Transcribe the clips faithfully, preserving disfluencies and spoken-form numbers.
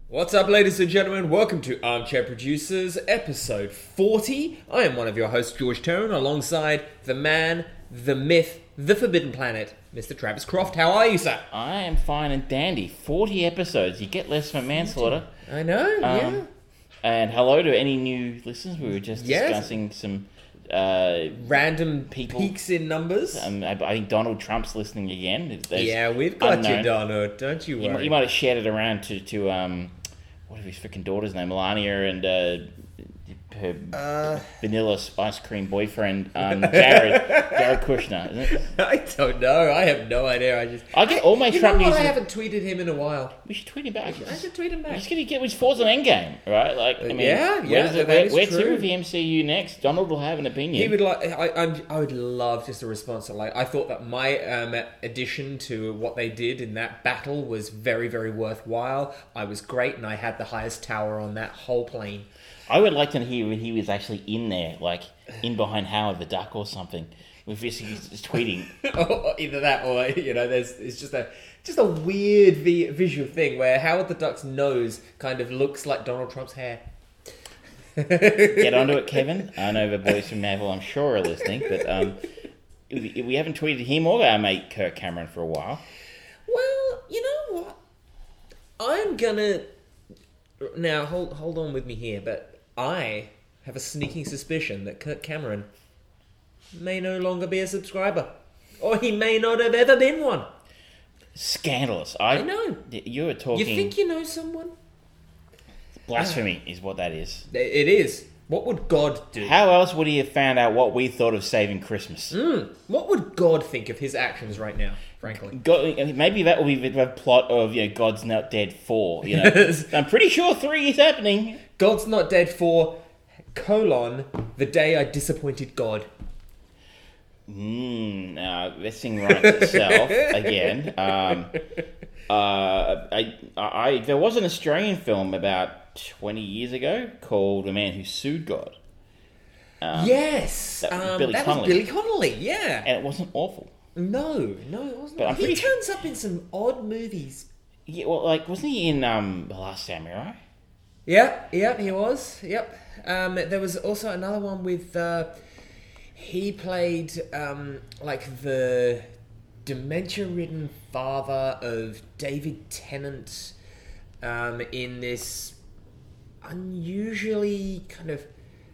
What's up, ladies and gentlemen? Welcome to Armchair Producers, episode forty. I am one of your hosts, George Terran, alongside the man, the myth, the Forbidden Planet, Mister Travis Croft. How are you, sir? I am fine and dandy. forty episodes. You get less for manslaughter. I know, Um, yeah. And hello to any new listeners. We were just Yes. discussing some... Uh, Random people- peaks in numbers. um, I, I think Donald Trump's listening again. There's yeah, we've got unknown. you, Donald. Don't you You, worry. mi- you might have shared it around to... to um, what are his freaking daughter's name? Melania and... Uh, her Uh. vanilla ice cream boyfriend, um, Jared, Jared Kushner, isn't it? I don't know. I have no idea. I just... I get all my you Trump know what? news. I haven't tweeted him in a while. We should tweet him back. I should tweet him We're back. just going to get his thoughts on Endgame, right? Like, I mean, Yeah, where yeah, does it, that where, is where true. to with the M C U next? Donald will have an opinion. He would like. I, I'm. I would love just a response. To, like, I thought that my um, addition to what they did in that battle was very, very worthwhile. I was great, and I had the highest tower on that whole plane. I would like to hear when he was actually in there, like in behind Howard the Duck or something, with this he's just tweeting. Or either that, or you know, there's it's just a just a weird vi- visual thing where Howard the Duck's nose kind of looks like Donald Trump's hair. Get onto it, Kevin. I know the boys from Marvel, I'm sure, are listening, but um, we, we haven't tweeted him or our mate Kirk Cameron for a while. Well, you know what? I'm gonna now hold hold on with me here, but I have a sneaking suspicion that Kirk Cameron may no longer be a subscriber, or he may not have ever been one. Scandalous. I, I know. You were talking. You think you know someone? Blasphemy is what that is. It is. What would God do? How else would he have found out what we thought of saving Christmas? Mm, what would God think of his actions right now? Frankly, God, maybe that will be the plot of you know God's Not Dead four. You know, I'm pretty sure three is happening. God's Not Dead for colon the day I disappointed God. Hmm. Uh, this thing writes itself again. Um, uh, I, I, there was an Australian film about twenty years ago called The Man Who Sued God. Um, yes, that was um, Billy that Connolly. was Billy Connolly. Yeah, and it wasn't awful. no, no, it wasn't. But I'm he pretty turns up in some odd movies. Yeah, well, like wasn't he in um, The Last Samurai? Yep, yep, he was. Yep. Um, there was also another one with. Uh, he played um, like the dementia-ridden father of David Tennant um, in this unusually kind of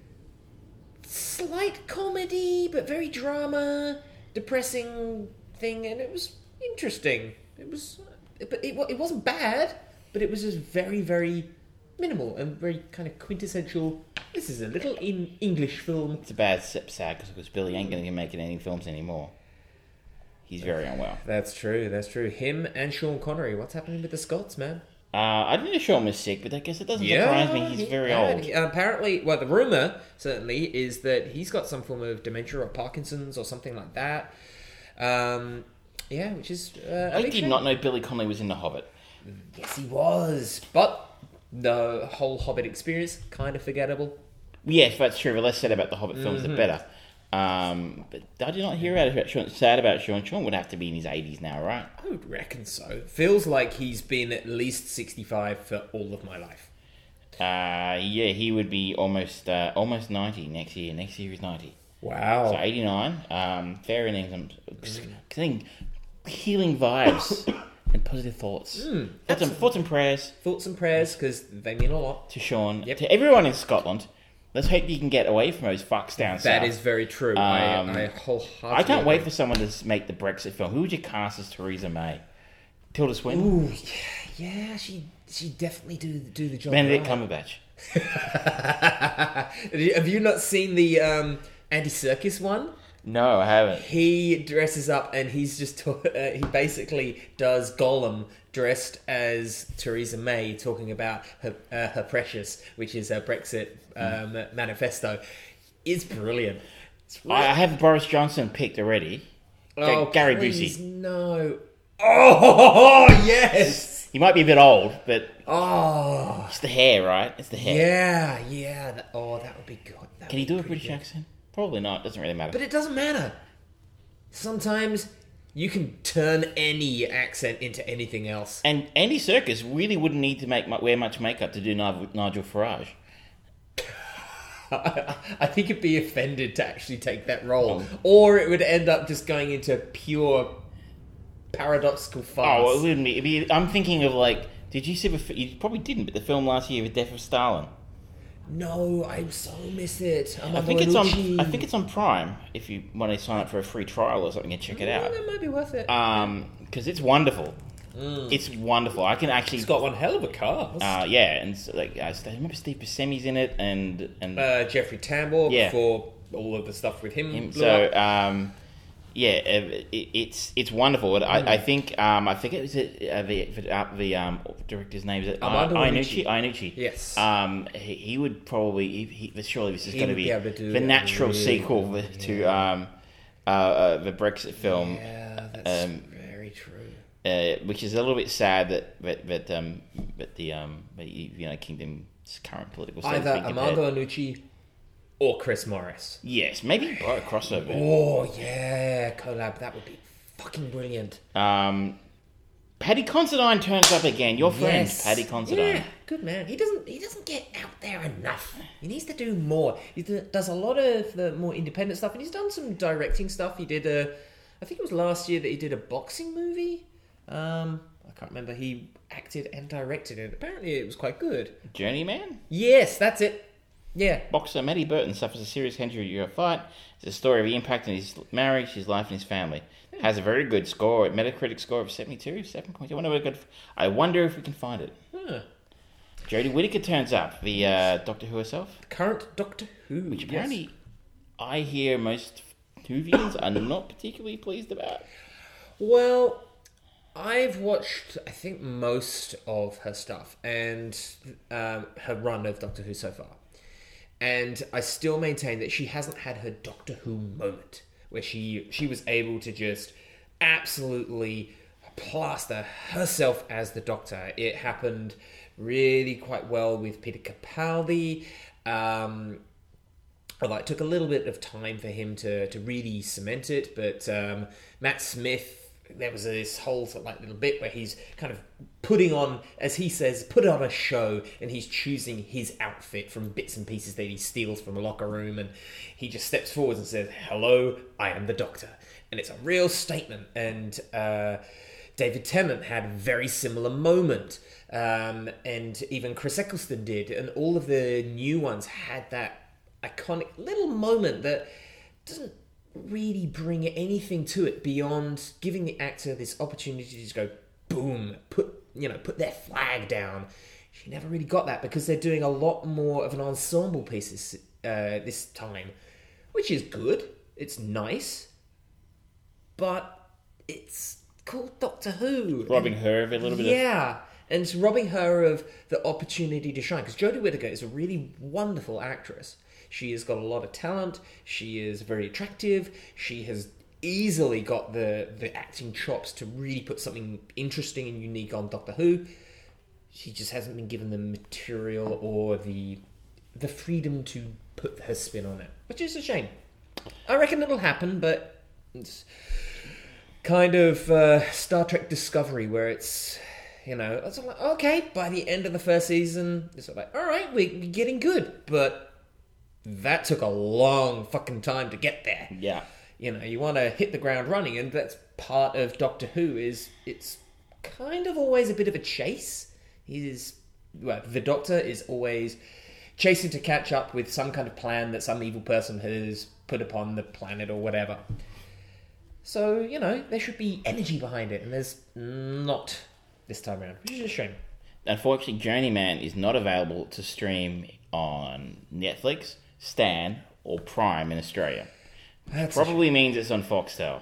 slight comedy, but very drama, depressing thing, and it was interesting. It was, but it, it wasn't bad, but it was just very, very minimal and very kind of quintessential. This is a little in English film. It's a bad sip sad because Billy ain't going to be making any films anymore. He's very unwell. That's true. That's true. Him and Sean Connery. What's happening with the Scots, man? Uh, I didn't know Sean was sick, but I guess it doesn't surprise me. He's he- very uh, old. he- apparently, well, the rumor certainly is that he's got some form of dementia or Parkinson's or something like that. Um, yeah, which is. Uh, a I big did shame. not know Billy Connolly was in The Hobbit. Yes, he was, but the whole Hobbit experience kind of forgettable. Yes, that's true. The less said about the Hobbit films, Mm-hmm. the better. Um, but I did not hear about Sean, sad about Sean. Sean would have to be in his eighties now, right? I would reckon so. Feels like he's been at least sixty-five for all of my life. Uh, yeah, he would be almost uh, almost ninety next year. Next year is ninety. Wow. So eighty-nine. Um, fair innings. I'm getting healing vibes and positive thoughts. Mm, thoughts, and, thoughts and prayers Thoughts and prayers, because they mean a lot. to Sean. Yep. To everyone in Scotland. Let's hope you can get away from those fucks down south. That is very true. Um, I, I wholeheartedly I can't wait agree. for someone to make the Brexit film. Who would you cast as Theresa May? Tilda Swinton? Ooh, yeah, yeah, she she definitely do do the job. Benedict right. Cumberbatch. Have you not seen the um, Andy Serkis one? No, I haven't. He dresses up and he's just ta- uh, he basically does Gollum dressed as Theresa May, talking about her uh, her precious, which is her Brexit um, manifesto. It's brilliant. It's I I have Boris Johnson picked already. Oh, Gary please, Busey. no. Oh, yes. He might be a bit old, but Oh, it's the hair, right? It's the hair. yeah, yeah. That, oh, that would be good. That Can he would do be a pretty British good. accent? Probably not. Doesn't really matter. But it doesn't matter. Sometimes You can turn any accent into anything else. And Andy Serkis really wouldn't need to make wear much makeup to do Nigel Farage. I think it'd be offended to actually take that role, or it would end up just going into pure paradoxical farce. Oh, it wouldn't be. It'd be I'm thinking of like, did you see the? You probably didn't, but the film last year, The Death of Stalin. No, I so miss it. I think it's on. I think it's on Prime. If you want to sign up for a free trial or something and check it out, that might be worth it. Um, because it's wonderful. Mm. It's wonderful. I can actually. It's got one hell of a cast. Uh, yeah, and so, like I remember Steve Buscemi's in it, and and uh, Jeffrey Tambor yeah. before all of the stuff with him. him blew so up. um, yeah, it, it's it's wonderful. Mm. I, I think um, I forget was it uh, the uh, the um, director's name is it Armando Iannucci. Iannucci. Yes. Um, he, he would probably he, he, surely this is going to be, be to the natural really sequel good, to yeah. um, uh, uh, the Brexit film. Yeah, that's um, very true. Uh, which is a little bit sad that that that, um, that the um, the United Kingdom's current political state Either is being compared. Armando Iannucci or Chris Morris. Yes, maybe a crossover. Oh yeah, collab. That would be fucking brilliant. Um, Paddy Considine turns up again. Your friend, Yes. Paddy Considine. Yeah, good man. He doesn't. He doesn't get out there enough. He needs to do more. He d- does a lot of the more independent stuff, and he's done some directing stuff. He did a. I think it was last year that he did a boxing movie. Um, I can't remember. He acted and directed it. Apparently, it was quite good. Journeyman? Yes, that's it. Yeah. Boxer Matty Burton suffers a serious injury during a fight. It's a story of the impact on his marriage, his life, and his family. It has a very good score, a Metacritic score of seventy-two, seven point two. I wonder, if we could, I wonder if we can find it. Huh. Jodie Whittaker turns up, the uh, Doctor Who herself. Current Doctor Who. Which apparently yes. I hear most Whovians are not particularly pleased about. Well, I've watched, I think, most of her stuff and um, her run of Doctor Who so far. And I still maintain that she hasn't had her Doctor Who moment where she she was able to just absolutely plaster herself as the Doctor. It happened really quite well with Peter Capaldi. Um, although it took a little bit of time for him to, to really cement it, but um, Matt Smith, there was this whole sort of like little bit where he's kind of putting on, as he says, put on a show, and he's choosing his outfit from bits and pieces that he steals from a locker room, and he just steps forward and says, "Hello, I am the Doctor," and it's a real statement. And uh, David Tennant had a very similar moment, um, and even Chris Eccleston did, and all of the new ones had that iconic little moment that doesn't really bring anything to it beyond giving the actor this opportunity to just go boom, put you know, put their flag down. She never really got that because they're doing a lot more of an ensemble piece this, uh, this time, which is good. It's nice, but it's called Doctor Who. Robbing and, her of a little bit yeah, of... Yeah, and it's robbing her of the opportunity to shine, because Jodie Whittaker is a really wonderful actress. She has got a lot of talent. She is very attractive. She has easily got the, the acting chops to really put something interesting and unique on Doctor Who. She just hasn't been given the material or the the freedom to put her spin on it, which is a shame. I reckon it'll happen, but it's kind of uh, Star Trek Discovery, where it's, you know, it's like, okay, by the end of the first season, it's like, all right, we're getting good, but that took a long fucking time to get there. Yeah. You know, you want to hit the ground running, and that's part of Doctor Who, is it's kind of always a bit of a chase. He is, well, the Doctor is always chasing to catch up with some kind of plan that some evil person has put upon the planet or whatever. So, you know, there should be energy behind it, and there's not this time around, which is a shame. Unfortunately, Journeyman is not available to stream on Netflix, Stan, or Prime in Australia. That's Probably means it's on Foxtel.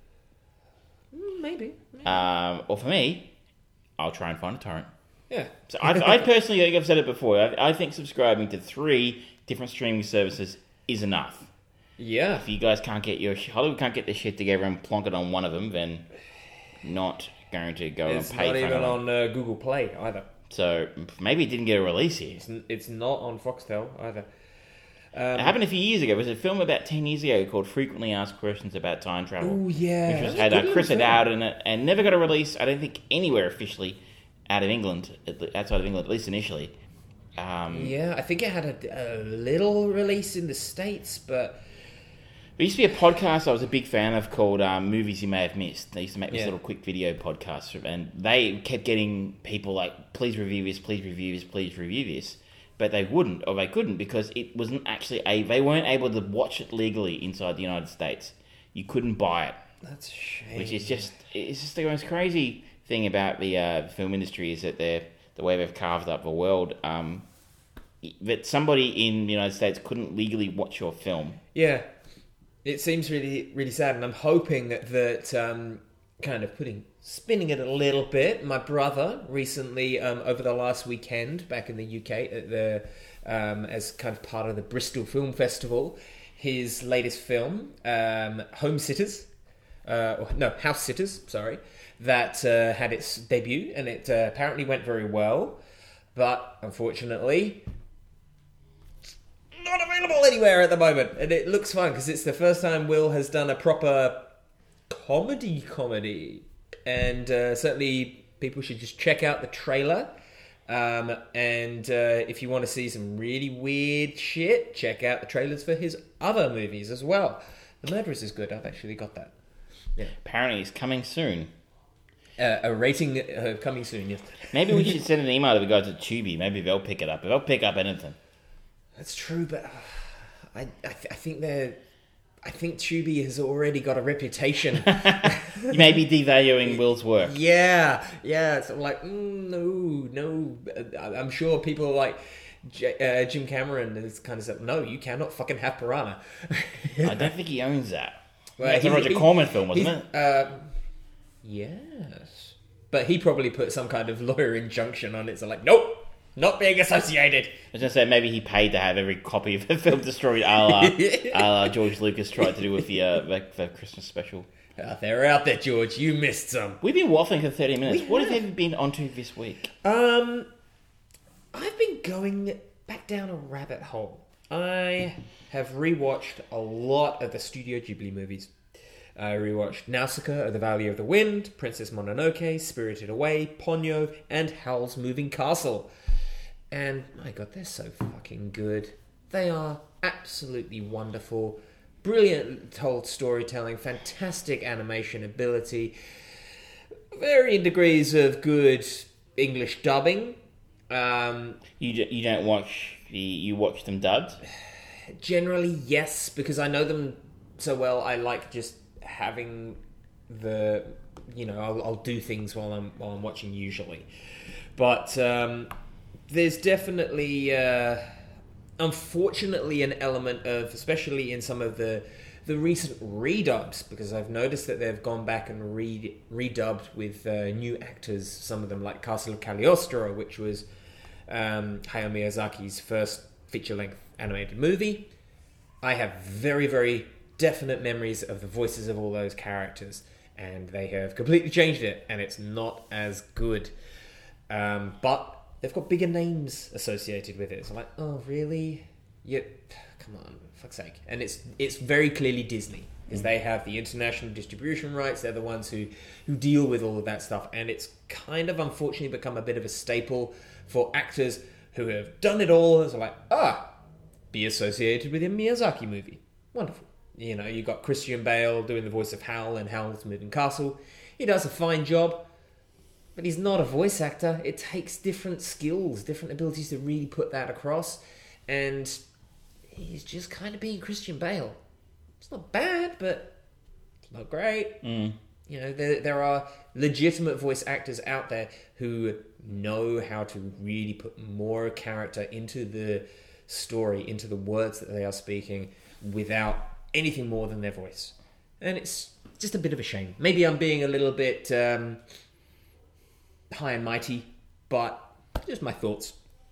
Maybe. maybe. Um, or for me, I'll try and find a torrent. Yeah. So I, I personally, like I've said it before, I, I think subscribing to three different streaming services is enough. Yeah. If you guys can't get your Hollywood can't get their shit together and plonk it on one of them, then not going to go It's and pay not for even another. on uh, Google Play either. So maybe it didn't get a release here. It's, n- it's not on Foxtel either. It happened a few years ago. It was a film about ten years ago called Frequently Asked Questions About Time Travel. Oh, yeah. Which was, That's had a uh, good Chris little O'Dowd in it and never got a release, I don't think, anywhere officially out of England, outside of England, at least initially. Um, Yeah, I think it had a, a little release in the States, but... There used to be a podcast I was a big fan of called um, Movies You May Have Missed. They used to make this Yeah. little quick video podcast, and they kept getting people like, please review this, please review this, please review this. But they wouldn't, or they couldn't, because it wasn't actually a... They weren't able to watch it legally inside the United States. You couldn't buy it. That's a shame. Which is just... It's just the most crazy thing about the uh, film industry is that they're... The way they've carved up the world, um, that somebody in the United States couldn't legally watch your film. Yeah. It seems really, really sad, and I'm hoping that, that um, kind of putting... Spinning it a little bit, my brother recently, um, over the last weekend, back in the U K, at the um, as kind of part of the Bristol Film Festival, his latest film, um, Home Sitters, uh, or, no, House Sitters, sorry, that uh, had its debut, and it uh, apparently went very well, but unfortunately, not available anywhere at the moment, and it looks fun, because it's the first time Will has done a proper comedy comedy. And uh, certainly people should just check out the trailer. Um, and uh, if you want to see some really weird shit, check out the trailers for his other movies as well. The Murderers is good. I've actually got that. Yeah. Apparently it's coming soon. Uh, a rating uh, coming soon, yes. Maybe we should send an email to the guys at Tubi. Maybe they'll pick it up. They'll pick up anything. That's true, but uh, I, I, th- I think they're... I think Tubi has already got a reputation. You may be devaluing Will's work. Yeah, yeah. So I'm like, mm, no, no. I'm sure people like J- uh, Jim Cameron is kind of said, no, you cannot fucking have Piranha. I don't think he owns that. Well, That's a he- Roger he- Corman film, wasn't it? Uh, yes. But he probably put some kind of lawyer injunction on it. So like, nope. Not being associated. I was going to say, maybe he paid to have every copy of the film destroyed, a la, a la George Lucas tried to do with the, uh, the, the Christmas special. Uh, they're out there, George. You missed some. We've been waffling for thirty minutes. We What have have. you been onto this week? Um, I've been going back down a rabbit hole. I have rewatched a lot of the Studio Ghibli movies. I rewatched Nausicaa of the Valley of the Wind, Princess Mononoke, Spirited Away, Ponyo, and Howl's Moving Castle. And, my God, they're so fucking good. They are absolutely wonderful. Brilliant told storytelling, fantastic animation ability, varying degrees of good English dubbing. Um, You d- you don't watch the you watch them dubbed? generally, yes, because I know them so well. I like just having the, you know, I'll, I'll do things while I'm while I'm watching usually, but. Um, There's definitely, uh, unfortunately, an element of, especially in some of the the recent redubs, because I've noticed that they've gone back and re redubbed with uh, new actors. Some of them, like Castle of Cagliostro, which was um, Hayao Miyazaki's first feature-length animated movie. I have very, very definite memories of the voices of all those characters, and they have completely changed it, and it's not as good. Um, but they've got bigger names associated with it. It's like, oh, really? Yeah, come on, for fuck's sake. And it's it's very clearly Disney, because they have the international distribution rights. They're the ones who, who deal with all of that stuff. And it's kind of, unfortunately, become a bit of a staple for actors who have done it all. It's like, ah, be associated with a Miyazaki movie. Wonderful. You know, you got Christian Bale doing the voice of Howl in Howl's Moving Castle. He does a fine job. But he's not a voice actor. It takes different skills, different abilities to really put that across. And he's just kind of being Christian Bale. It's not bad, but it's not great. Mm. You know, there, there are legitimate voice actors out there who know how to really put more character into the story, into the words that they are speaking, without anything more than their voice. And it's just a bit of a shame. Maybe I'm being a little bit... Um, high and mighty, but just my thoughts.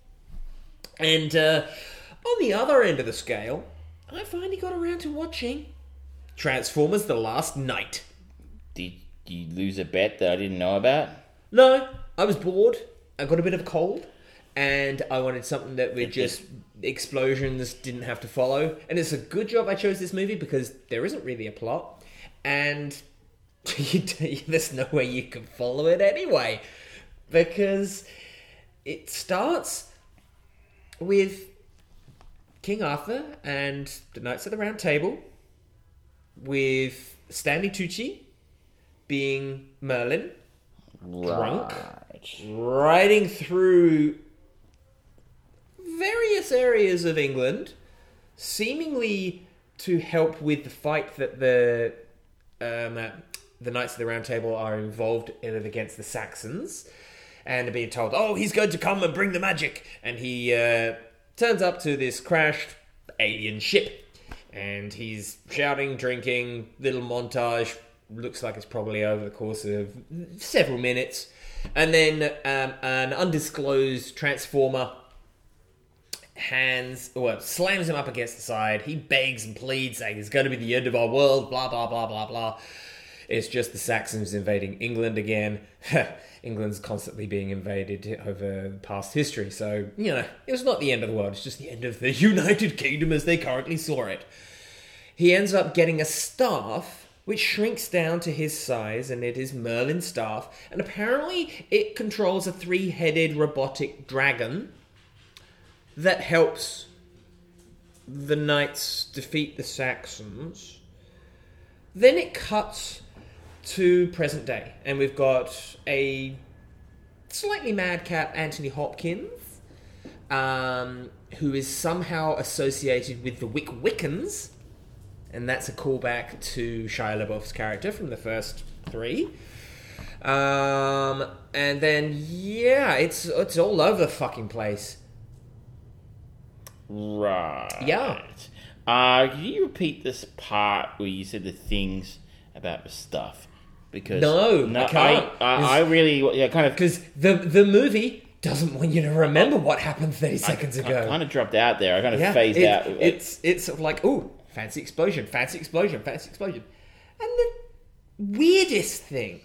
And uh, on the other end of the scale, I finally got around to watching Transformers: The Last Knight. Did you lose a bet that I didn't know about? No, I was bored. I got a bit of a cold, and I wanted something that would just explosions didn't have to follow. And it's a good job I chose this movie because there isn't really a plot, and you, there's no way you can follow it anyway, because it starts with King Arthur and the Knights of the Round Table, with Stanley Tucci being Merlin, drunk, Right. riding through various areas of England, seemingly to help with the fight that the um, uh, the Knights of the Round Table are involved in it against the Saxons, and are being told, "Oh, he's going to come and bring the magic," and he uh, turns up to this crashed alien ship. And he's shouting, drinking, little montage. Looks like it's probably over the course of several minutes. And then um, an undisclosed transformer hands, well, slams him up against the side. He begs and pleads, saying it's going to be the end of our world, blah, blah, blah, blah, blah. It's just the Saxons invading England again. England's constantly being invaded over past history. So, you know, it was not the end of the world. It's just the end of the United Kingdom as they currently saw it. He ends up getting a staff, which shrinks down to his size, and it is Merlin's staff. And apparently it controls a three-headed robotic dragon that helps the knights defeat the Saxons. Then it cuts to present day, and we've got a slightly madcap Anthony Hopkins, um, who is somehow associated with the Wick Wiccans, and that's a callback to Shia LaBeouf's character from the first three. Um, and then, yeah, it's it's all over the fucking place. Right. Yeah. Uh, can you repeat this part where you said the things about the stuff? Because No, I can't. I, I, I really, yeah, kind of, Because the the movie doesn't want you to remember what happened thirty seconds I, ago. I kind of dropped out there. I kind of Yeah, phased it- out. It's it's sort of like, ooh, fancy explosion, fancy explosion, fancy explosion. And the weirdest thing,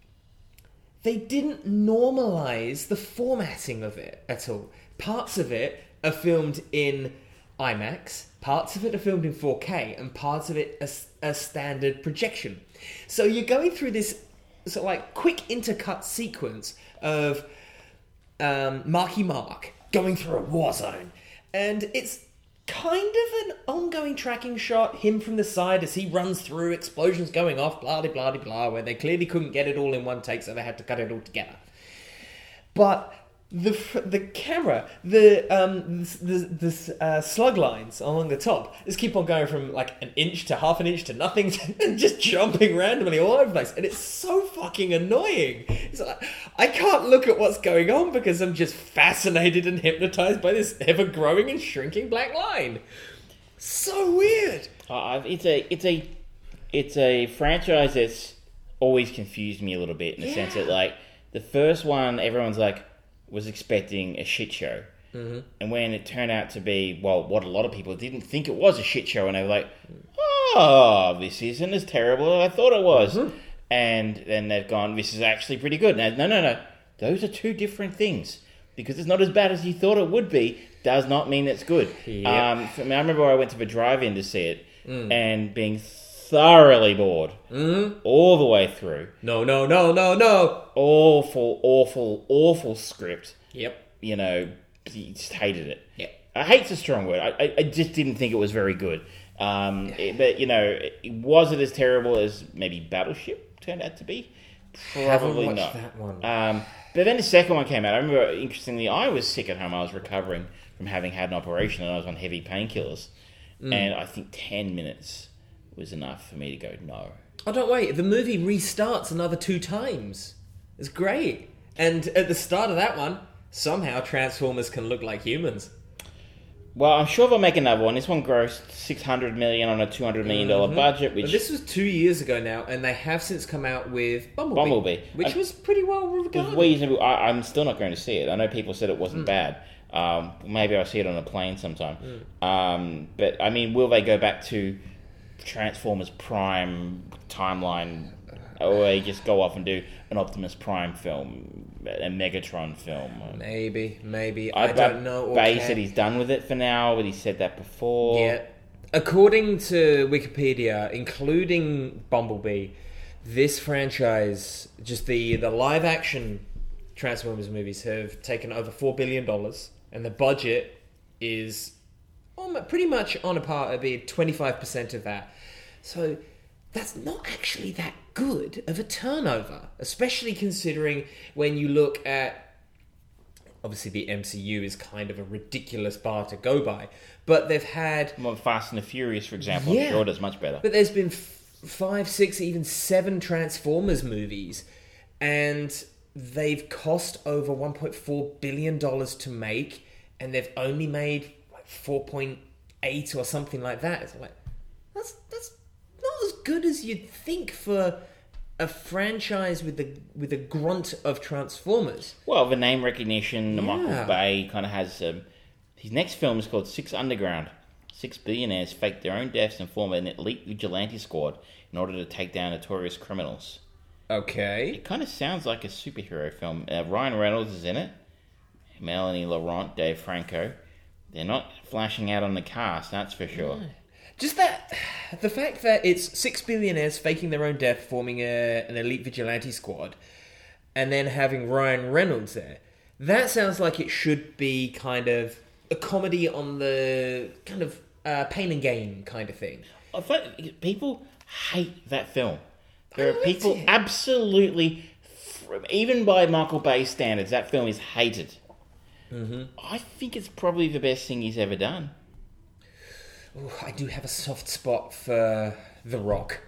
they didn't normalize the formatting of it at all. Parts of it are filmed in IMAX, parts of it are filmed in four K, and parts of it are, are standard projection. So you're going through this sort of like quick intercut sequence of um, Marky Mark going through a war zone, and it's kind of an ongoing tracking shot, him from the side as he runs through, explosions going off, blah de blah de blah, where they clearly couldn't get it all in one take, so they had to cut it all together. But the the camera, the um the the uh, slug lines along the top just keep on going from like an inch to half an inch to nothing, and just jumping randomly all over the place, and it's so fucking annoying. It's like I can't look at what's going on because I'm just fascinated and hypnotized by this ever growing and shrinking black line. So weird. Uh, it's a it's a it's a franchise that's always confused me a little bit in the Yeah. sense that, like, the first one, everyone's like was expecting a shit show, Mm-hmm. and when it turned out to be, well, what a lot of people didn't think it was a shit show, and they were like, "Oh, this isn't as terrible as I thought it was," Mm-hmm. and then they've gone, "This is actually pretty good." Now, no, no, no, those are two different things. Because it's not as bad as you thought it would be, does not mean it's good. Yep. Um, I, mean, I remember I went to the drive-in to see it, mm. and being thoroughly bored Mm-hmm. all the way through. No, no, no, no, no. Awful, awful, awful script. Yep. You know, you just hated it. Yep. I hate's a strong word. I, I, I just didn't think it was very good. Um, it- but, you know, it, was it as terrible as maybe Battleship turned out to be? Probably Haven't watched not. that one. Um, but then the second one came out. I remember, interestingly, I was sick at home. I was recovering from having had an operation, and I was on heavy painkillers. Mm. And I think ten minutes was enough for me to go, no. Oh, don't wait. The movie restarts another two times. It's great. And at the start of that one, somehow Transformers can look like humans. Well, I'm sure they'll make another one. This one grossed six hundred million dollars on a two hundred million dollars Mm-hmm. budget. Which But this was two years ago now, and they have since come out with Bumblebee. Bumblebee. Which I- was pretty well was regarded. reasonable. I, I'm still not going to see it. I know people said it Mm. wasn't bad. Um, maybe I'll see it on a plane sometime. Mm. Um, but, I mean, will they go back to Transformers Prime timeline Or they just go off and do an Optimus Prime film, a Megatron film. Maybe, maybe. I, I don't know. Bay said he's done with it for now, but he said that before. Yeah. According to Wikipedia, including Bumblebee, this franchise, just the, the live-action Transformers movies, have taken over four billion dollars, and the budget is pretty much on a par, it'd be twenty-five percent of that. So that's not actually that good of a turnover, especially considering when you look at, obviously the M C U is kind of a ridiculous bar to go by, but they've had... Well, Fast and the Furious, for example, yeah, I'm sure does much better. But there's been f- five, six, even seven Transformers movies, and they've cost over one point four billion dollars to make, and they've only made like four point eight or something like that. It's like, that's that's not as good as you'd think for a franchise with the with a grunt of Transformers. Well, the name recognition, Yeah. Michael Bay kind of has... Um, his next film is called Six Underground. Six billionaires fake their own deaths and form an elite vigilante squad in order to take down notorious criminals. Okay. It kind of sounds like a superhero film. Uh, Ryan Reynolds is in it. Melanie Laurent, Dave Franco. They're not flashing out on the cast, that's for sure. No. Just that, the fact that it's six billionaires faking their own death, forming a, an elite vigilante squad, and then having Ryan Reynolds there, that sounds like it should be kind of a comedy on the kind of uh, pain and gain kind of thing. I thought people hate that film. There I are liked people it. absolutely, even by Michael Bay standards, that film is hated. Mm-hmm. I think it's probably the best thing he's ever done. Ooh, I do have a soft spot for The Rock.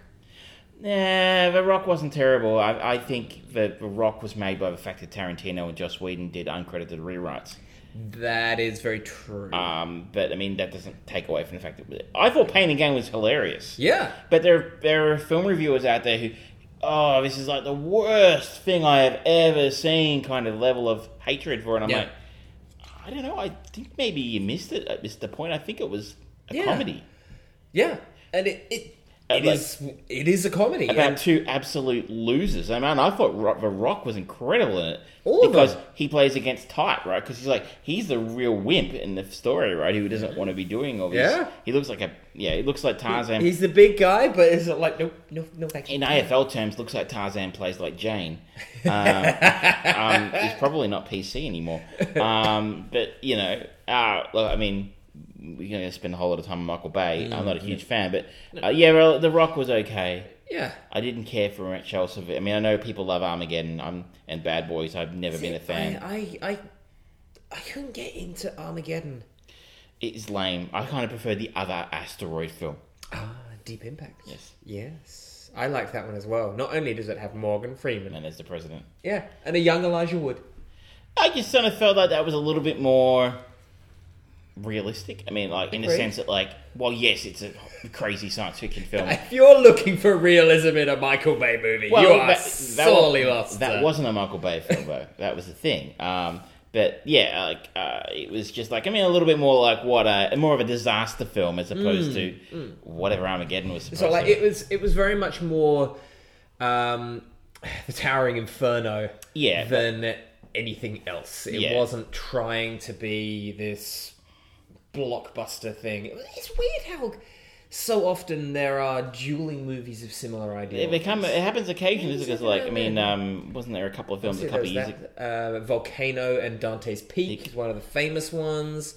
Nah, The Rock wasn't terrible. I, I think that The Rock was made by the fact that Tarantino and Joss Whedon did uncredited rewrites. That is very true. Um, but I mean, that doesn't take away from the fact that I thought Pain and Gain was hilarious. yeah. But there, there are film reviewers out there who, oh, this is like the worst thing I have ever seen, kind of level of hatred for it. And I'm Yeah. like, I don't know. I think maybe you missed it. I missed the point. I think it was a Yeah. comedy Yeah. And it... it Uh, It like- is. It is a comedy. about and- two absolute losers. I mean, I thought Ro- The Rock was incredible in it All of because them. he plays against type, right? Because he's like he's the real wimp in the story, right? Who doesn't want to be doing all this. Yeah. He looks like a yeah. He looks like Tarzan. He's the big guy, but it's like no, no, no, thank you. In A F L terms, looks like Tarzan plays like Jane. Um, um, he's probably not P C anymore. Um, but you know, uh, look, I mean. We're going to spend a whole lot of time on Michael Bay. I'm not a huge fan, but uh, yeah, well, The Rock was okay. Yeah. I didn't care for much else of it. I mean, I know people love Armageddon I'm, and Bad Boys. I've never See, been a fan. I, I, I, I couldn't get into Armageddon. It's lame. I kind of prefer the other asteroid film. Ah, Deep Impact. Yes. Yes. I like that one as well. Not only does it have Morgan Freeman. And as the president. Yeah. And a young Elijah Wood. I just sort of felt like that was a little bit more realistic. I mean, like, in the Agreed. sense that, like, well, yes, it's a crazy science fiction film. If you're looking for realism in a Michael Bay movie, Well, you are that, that sorely wa- lost. That sir. wasn't a Michael Bay film, though. That was the thing. Um, but yeah, like uh, it was just like I mean, a little bit more like what a more of a disaster film as opposed to whatever Armageddon was supposed So like to. it was, it was very much more um, the Towering Inferno, Yeah, than anything else. It Yeah. wasn't trying to be this blockbuster thing. It's weird how so often there are dueling movies of similar ideas. It become it happens occasionally Yes, because I like I know, mean man. um, wasn't there a couple of films a So couple of there's years ago? that, uh, Volcano and Dante's Peak Peak. is one of the famous ones.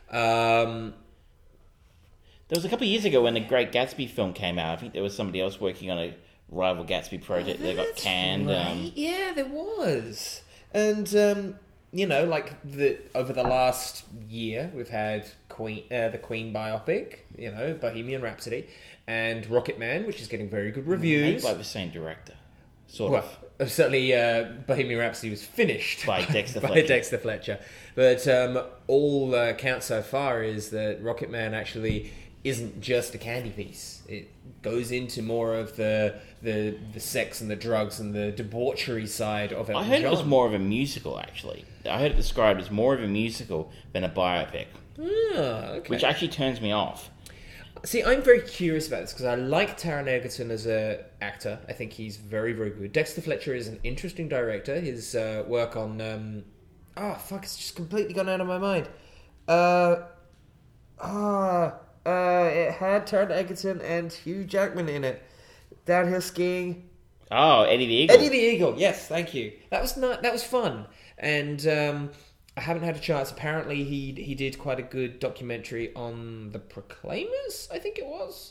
Um, There was a couple of years ago when the Great Gatsby film came out. I think there was somebody else working on a rival Gatsby project. They got that's canned. right. Um, Yeah, there was. And um, you know, like the over the last year, we've had Queen, uh, the Queen biopic. You know, Bohemian Rhapsody, and Rocket Man, which is getting very good made reviews. by the same director, sort Well, of. uh, certainly, uh, Bohemian Rhapsody was finished By Dexter by Fletcher. Dexter Fletcher. But um, all uh, count so far is that Rocket Man actually isn't just a candy piece. It goes into more of the the the sex and the drugs and the debauchery side of Elton I heard John. it was more of a musical, actually. I heard it described as more of a musical than a biopic, Ah, okay. which actually turns me off. See, I'm very curious about this because I like Taron Egerton as a actor. I think he's very, very good. Dexter Fletcher is an interesting director. His uh, work on... Um, oh, fuck, it's just completely gone out of my mind. Uh... Ah... Uh, it had Taron Egerton and Hugh Jackman in it. Downhill skiing. Oh, Eddie the Eagle. Eddie the Eagle, yes, thank you. That was not, that was fun. And um, I haven't had a chance. Apparently, he he did quite a good documentary on the Proclaimers, I think it was.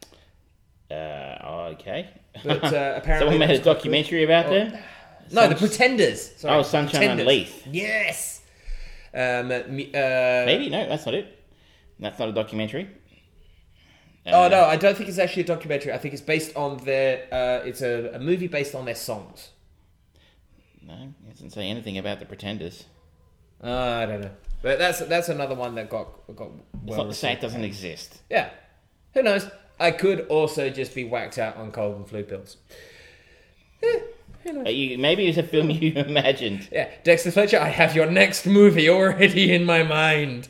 Uh, okay. But uh, apparently... Someone made a documentary about oh, them? No, Some... The Pretenders. Sorry, oh, Sunshine Pretenders. on Leith. Yes! Um, uh, Maybe, no, that's not it. That's not a documentary. Uh, oh no, I don't think it's actually a documentary. I think it's based on their. Uh, it's a, a movie based on their songs. No, it doesn't say anything about the Pretenders. Uh, I don't know, but that's that's another one that got got. Well it's not to say it doesn't exist. Yeah, who knows? I could also just be whacked out on cold and flu pills. Yeah, who knows? Uh, you, maybe it's a film you imagined. Yeah, Dexter Fletcher, I have your next movie already in my mind.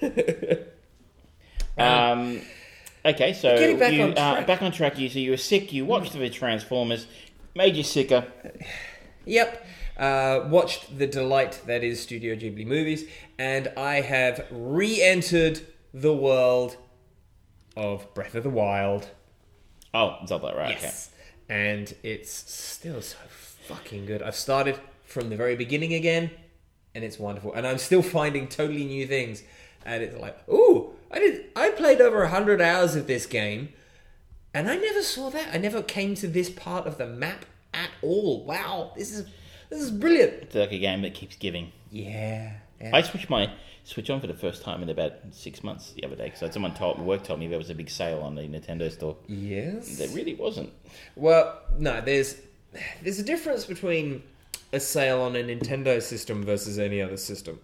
um. Okay, so Getting back you, on track. Uh, back on track. You so you were sick. You watched the Transformers, made you sicker. Yep. Uh, watched the delight that is Studio Ghibli movies, and I have re-entered the world of Breath of the Wild. Oh, is that right? Yes. Okay. And it's still so fucking good. I've started from the very beginning again, and it's wonderful. And I'm still finding totally new things. And it's like, ooh, I did. I played over a hundred hours of this game, and I never saw that. I never came to this part of the map at all. Wow, this is this is brilliant. It's like a game that keeps giving. Yeah. yeah. I switched my Switch on for the first time in about six months the other day because someone told work told me there was a big sale on the Nintendo store. Yes. There really wasn't. Well, no, there's there's a difference between a sale on a Nintendo system versus any other system.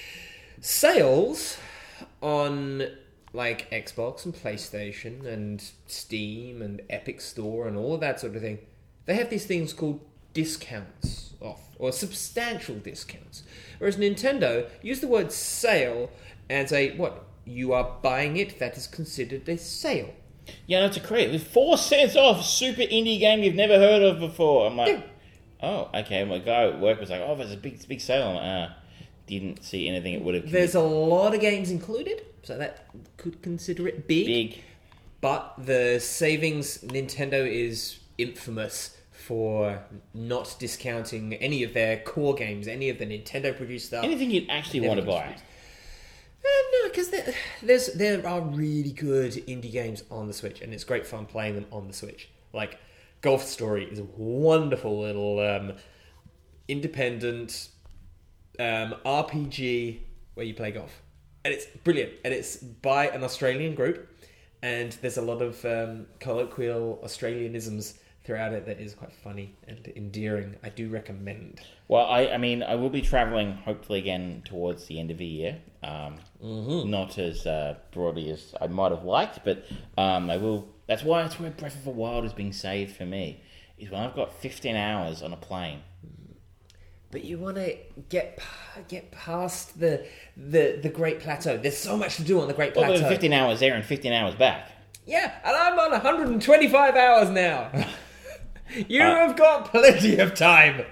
Sales on like Xbox and PlayStation and Steam and Epic Store and all of that sort of thing, they have these things called discounts off, or substantial discounts. Whereas Nintendo use the word sale and say, what, you are buying it, that is considered a sale. Yeah, that's a credit. With four cents off, super indie game you've never heard of before. I'm like, Yeah. oh, okay. My guy at work was like, oh, there's a big, big sale. I'm like, ah, didn't see anything it would have. There's a lot of games included, so that could consider it big. Big. But the savings, Nintendo is infamous for not discounting any of their core games, any of the Nintendo-produced stuff. Anything you'd actually want to buy. Uh, no, because there's there are really good indie games on the Switch, and it's great fun playing them on the Switch. Like Golf Story is a wonderful little um, independent um, R P G where you play golf, and it's brilliant. And it's by an Australian group, and there's a lot of um, colloquial Australianisms throughout it that is quite funny and endearing. I do recommend. Well, I, I mean, I will be travelling hopefully again towards the end of the year. Um, Mm-hmm. Not as uh, broadly as I might have liked, but um, I will. That's why that's where Breath of the Wild is being saved for me. Is when I've got fifteen hours on a plane. But you want to get get past the the the Great Plateau. There's so much to do on the Great Well, Plateau. there's fifteen hours there and fifteen hours back. Yeah, and I'm on one hundred twenty-five hours now. You Uh, have got plenty of time.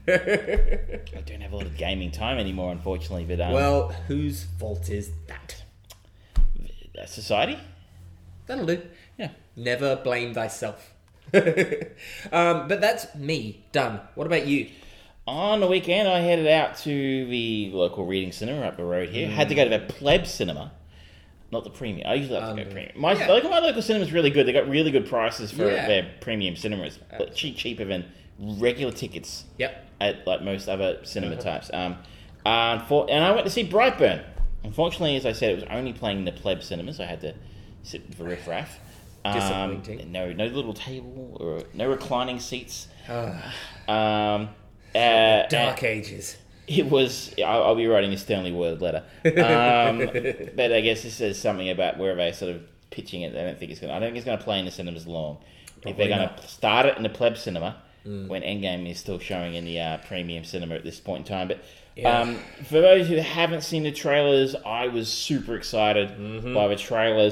I don't have a lot of gaming time anymore, unfortunately. But um, Well, whose fault is that? uh, society. That'll do. Yeah. Never blame thyself. um, but that's me. Done. What about you? On the weekend, I headed out to the local reading cinema up the road here. Had to go to the pleb cinema, not the premium. I usually like to go Um, premium. My, yeah. I like my local cinema's really good. They got really good prices for Yeah. their premium cinemas, but cheap, cheaper than regular tickets Yep. at like most other cinema types. Um, uh, for, and I went to see Brightburn. Unfortunately, as I said, it was only playing in the pleb cinemas. I had to sit for riffraff. Um, Disappointing. No, no little table or no reclining seats. Ah, Um, uh, dark ages. It was. I'll, I'll be writing a sternly worded letter. Um, but I guess this says something about where they sort of pitching it. I don't think it's going. I don't think it's going to play in the cinemas long. Probably if they're going not. to start it in the pleb cinema, when Endgame is still showing in the uh, premium cinema at this point in time. But Yeah. um, for those who haven't seen the trailers, I was super excited by the trailers.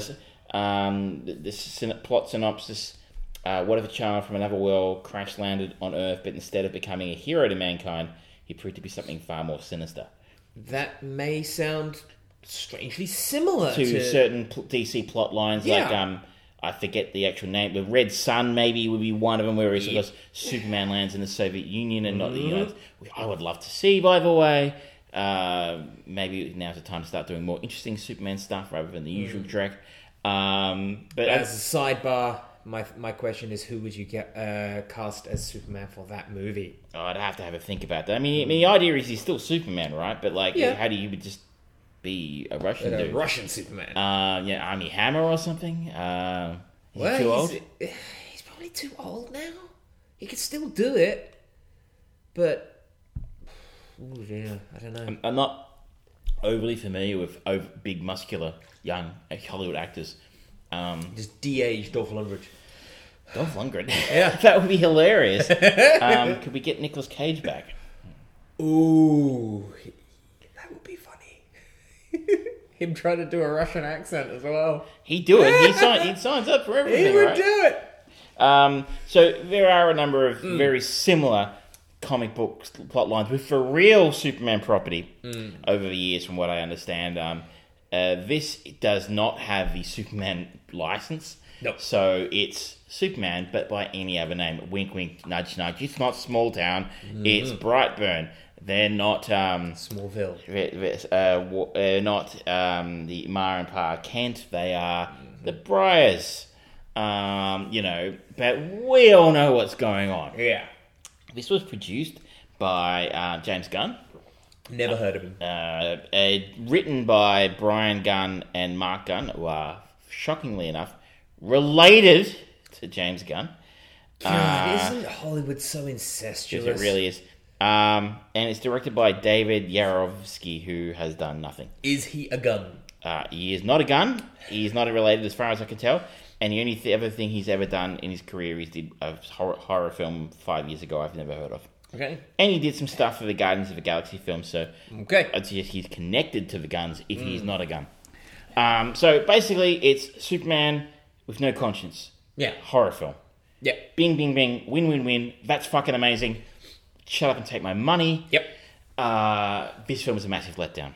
Um, the, the syn- plot synopsis: uh, what if a child from another world crash landed on Earth, but instead of becoming a hero to mankind, he proved to be something far more sinister? That may sound strangely similar to, to, certain pl- D C plot lines, Yeah. like um, I forget the actual name. The Red Sun maybe would be one of them, where it's Yeah. because Superman lands in the Soviet Union and not the United. Which I would love to see, by the way. Uh, maybe now's the time to start doing more interesting Superman stuff rather than the usual track. Um, but As a sidebar, my my question is, who would you get uh, cast as Superman for that movie? oh, I'd have to have a think about that. I mean, I mean, the idea is he's still Superman, right? But like, Yeah. how do you just be a Russian A dude? Russian Superman. Uh, yeah, Army Hammer or something. Uh, is well, he too old? he's, he's probably too old now. He could still do it, but ooh, yeah, I don't know. I'm, I'm not overly familiar with over, big, muscular, young Hollywood actors. Um, Just de-aged Dolph Lundgren. Dolph Lundgren. Yeah. That would be hilarious. Um, could we get Nicolas Cage back? Ooh, that would be funny. Him trying to do a Russian accent as well. He'd do it. He, sign, he signs up for everything, He would right? do it. Um, so there are a number of Mm. very similar comic book plot lines with for real Superman property Mm. over the years, from what I understand. Um, uh, this does not have the Superman license. Nope. So it's Superman, but by any other name. Wink, wink, nudge, nudge. It's not Small Town. It's Brightburn. They're not... Um, Smallville. uh, wa- uh, not um, the Ma and Pa Kent. They are the Bryars. Um, you know, but we all know what's going on. Yeah. This was produced by uh, James Gunn, Never heard of him. uh, uh, written by Brian Gunn and Mark Gunn, who are, shockingly enough, related to James Gunn. God, Uh, isn't Hollywood so Yes, incestuous? it really is. Um, and it's directed by David Yarovsky, who has done nothing. Is he a gun? Uh, he is not a gun. He is not related, as far as I can tell. And the only th- other thing he's ever done in his career is did a horror, horror film five years ago I've never heard of. Okay. And he did some stuff for the Guardians of the Galaxy film, so Okay. I'd suggest he's connected to the guns if he's not a gun. Um, so basically, it's Superman with no conscience. Yeah. Horror film. Yep. Bing, bing, bing. Win, win, win. That's fucking amazing. Shut up and take my money. Yep. Uh, this film is a massive letdown.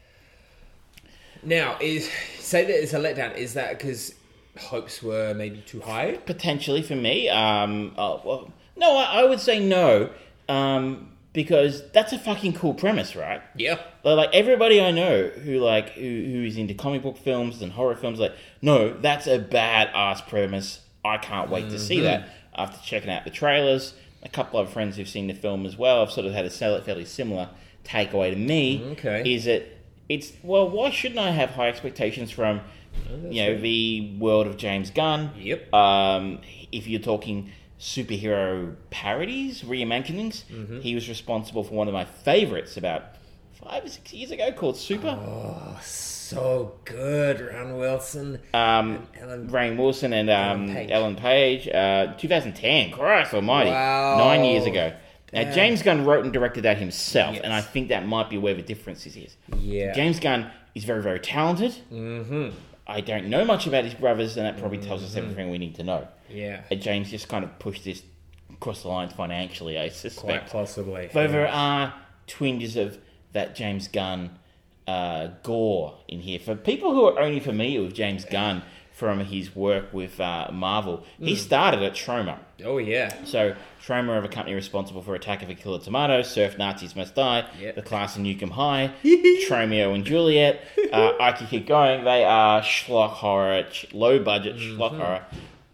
Now, is say that it's a letdown. Is that because hopes were maybe too high? Potentially for me. Um, uh, well, no, I, I would say no. Um, because that's a fucking cool premise, right? Yeah. Like, like, everybody I know who like who, who is into comic book films and horror films, like, no, that's a badass premise. I can't wait to see that. After checking out the trailers, a couple of friends who've seen the film as well have sort of had a fairly similar takeaway to me. Okay. Is that it's well, why shouldn't I have high expectations from you know right. the world of James Gunn? Yep. Um, if you're talking superhero parodies, reimaginings, he was responsible for one of my favorites about five or six years ago called Super. Oh, so good, Ron Wilson. Um, Ellen- Rainn Wilson and um, Ellen Page. Ellen Page, uh, twenty ten. Christ Almighty, Wow. nine years ago. Now Damn. James Gunn wrote and directed that himself, Yes. and I think that might be where the difference is. is. Yeah. James Gunn is very, very talented. Mm-hmm. I don't know much about his brothers, and that probably tells us everything we need to know. Yeah. And James just kind of pushed this across the line financially, I Quite suspect. possibly. Though there are twinges of that James Gunn uh, gore in here. For people who are only familiar with James Gunn from his work with uh, Marvel, he started at Troma. Oh, yeah. So, Troma are a company responsible for Attack of the Killer Tomatoes, Surf Nazis Must Die, Yep. The Class of Nukem High, Tromeo and Juliet. Uh, I could keep going. They are schlock horror, ch- low-budget schlock horror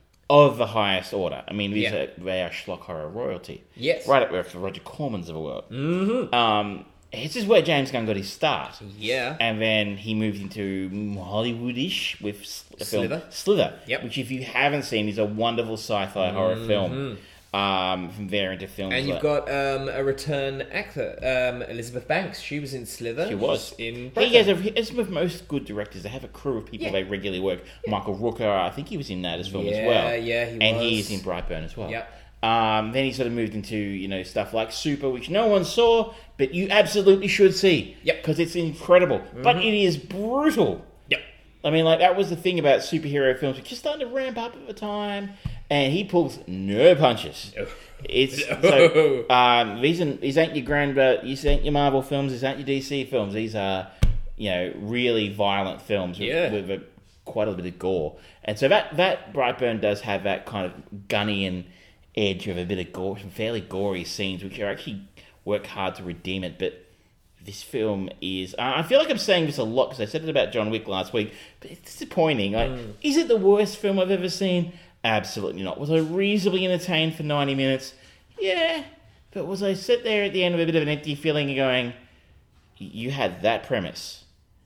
of the highest order. I mean, these Yeah. are, they are schlock horror royalty. Yes. Right up there for Roger Cormans of the world. Mm-hmm. Um, this is where James Gunn got his start. Yeah. And then he moved into Hollywoodish with s- a film Slither. Slither, Yep. which if you haven't seen is a wonderful sci-fi horror film. Um, from there into films And you've like- got um, a return actor, um, Elizabeth Banks. She was in Slither. She was. in. He has a, as with most good directors, they have a crew of people Yeah. they regularly work. Michael Rooker, I think he was in that as film as Yeah, well. yeah, he and was. he is in Brightburn as well. Yep. Um, then he sort of moved into you know stuff like Super, which no one saw, but you absolutely should see. Yep. Because it's incredible, but it is brutal. Yep. I mean, like, that was the thing about superhero films. We're just starting to ramp up at the time, and he pulls no punches. No. It's No. so um, these ain't, these ain't your grand, uh, these ain't your Marvel films. These ain't your D C films. These are, you know, really violent films with, Yeah. with a, quite a bit of gore. And so that that Brightburn does have that kind of gunny and edge of a bit of gore, some fairly gory scenes, which are actually work hard to redeem it. But this film is, uh, I feel like I'm saying this a lot because I said it about John Wick last week, but it's disappointing. Like, mm. Is it the worst film I've ever seen? Absolutely not. Was I reasonably entertained for ninety minutes? Yeah. But was I sit there at the end with a bit of an empty feeling and going, you had that premise,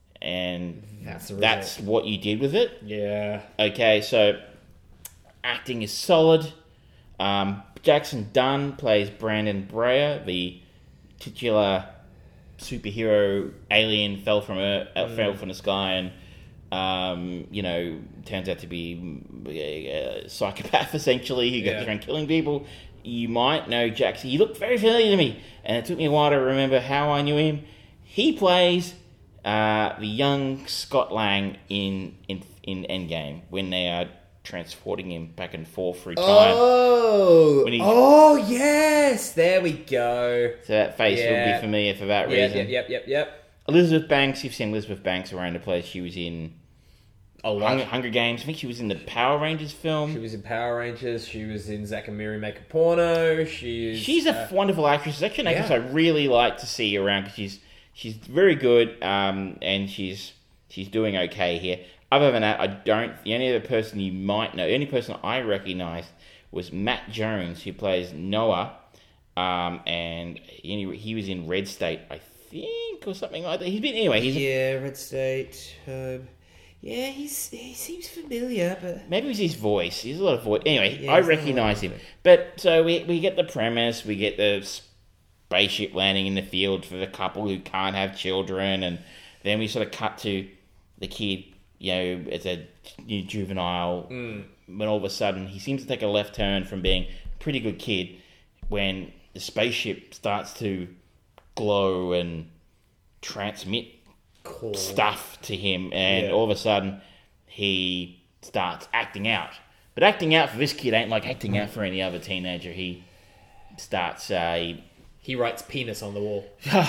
and that's, that's what you did with it? Yeah. Okay, so acting is solid. Um, Jackson Dunn plays Brandon Breyer, the titular superhero alien fell from a mm. fell from the sky and um, you know turns out to be a, a psychopath essentially who goes yeah. around killing people. You might know Jackson. He looked very familiar to me, and it took me a while to remember how I knew him. He plays uh, the young Scott Lang in in in Endgame when they are transporting him back and forth through time. Oh, he, oh yes, there we go. So that face yeah. will be familiar for that yep, reason. Yep, yep, yep, yep. Elizabeth Banks, you've seen Elizabeth Banks around the place. She was in a lot. Hunger, Hunger Games. I think she was in the Power Rangers film. She was in Power Rangers. She was in Zack and Miri Make a Porno. She's she's a uh, wonderful actress. She's actually an actress yeah. I really like to see around because she's she's very good um, and she's she's doing okay here. Other than that, I don't... The only other person you might know... The only person I recognised was Matt Jones, who plays Noah. Um, and he, he was in Red State, I think, or something like that. He's been... Anyway, he's... Yeah, a, Red State. Um, yeah, he's he seems familiar, but... Maybe it was his voice. He has a lot of voice. Anyway, yeah, I recognise him. But, so we we get the premise. We get the spaceship landing in the field for the couple who can't have children. And then we sort of cut to the kid... You know, as a new juvenile, mm. when all of a sudden he seems to take a left turn from being a pretty good kid when the spaceship starts to glow and transmit cool. stuff to him, and yeah. all of a sudden he starts acting out. But acting out for this kid ain't like acting out for any other teenager. He starts... Uh, he, he writes penis on the wall.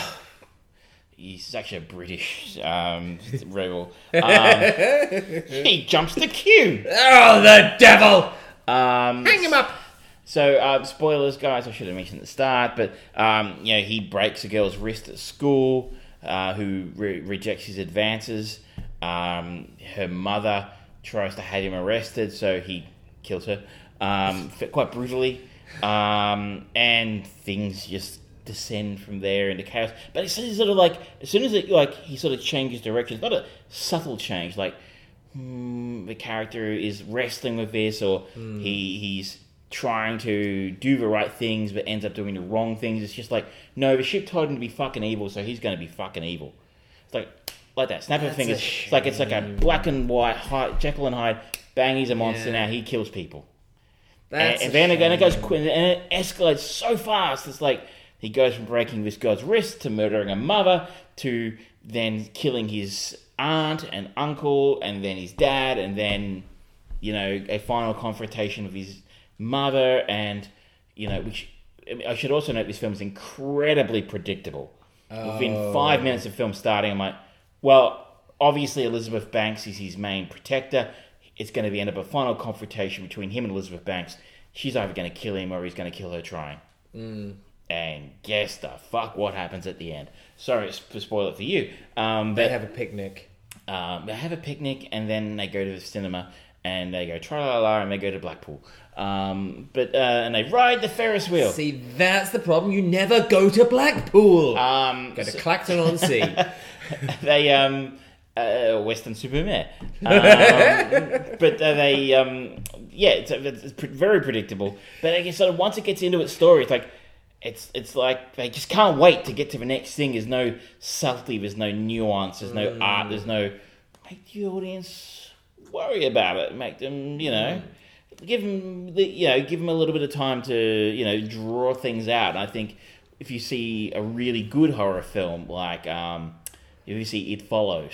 He's such a British um, rebel. Um, he jumps the queue. Oh, the devil! Um, Hang him up! So, uh, spoilers, guys, I should have mentioned at the start, but, um, you know, he breaks a girl's wrist at school uh, who re- rejects his advances. Um, her mother tries to have him arrested, so he kills her um, quite brutally. Um, and things just... descend from there into chaos, but it's sort of like as soon as it like he sort of changes direction, it's not a subtle change. Like hmm, the character is wrestling with this, or mm. he he's trying to do the right things, but ends up doing the wrong things. It's just like no, the ship told him to be fucking evil, so he's going to be fucking evil. It's like like that. Snap of the fingers. It's like it's like a black and white Hyde, Jekyll and Hyde. Bang, he's a monster yeah. now. He kills people. That's and, and then again, it goes and it escalates so fast. It's like. He goes from breaking this girl's wrist to murdering a mother to then killing his aunt and uncle and then his dad and then, you know, a final confrontation with his mother and, you know, which I should also note this film is incredibly predictable. Oh. Within five minutes of film starting, I'm like, well, obviously Elizabeth Banks is his main protector. It's going to be end up a final confrontation between him and Elizabeth Banks. She's either going to kill him or he's going to kill her trying. Mm. And guess the fuck what happens at the end. Sorry to spoil it for you. Um, they but, have a picnic. Um, they have a picnic and then they go to the cinema and they go tra-la-la and they go to Blackpool. Um, but uh, and they ride the Ferris wheel. See, that's the problem. You never go to Blackpool. Um, go to so, Clacton-on-Sea. they... Um, Uh, Western Supermare. Um, but uh, they, um, yeah, it's, it's pre- very predictable. But I guess sort of once it gets into its story, it's like, it's it's like they just can't wait to get to the next thing. There's no subtlety, there's no nuance, there's no mm. art, there's no, make the audience worry about it, make them, you know, mm. give them, the, you know, give them a little bit of time to, you know, draw things out. And I think if you see a really good horror film, like, um, if you see It Follows,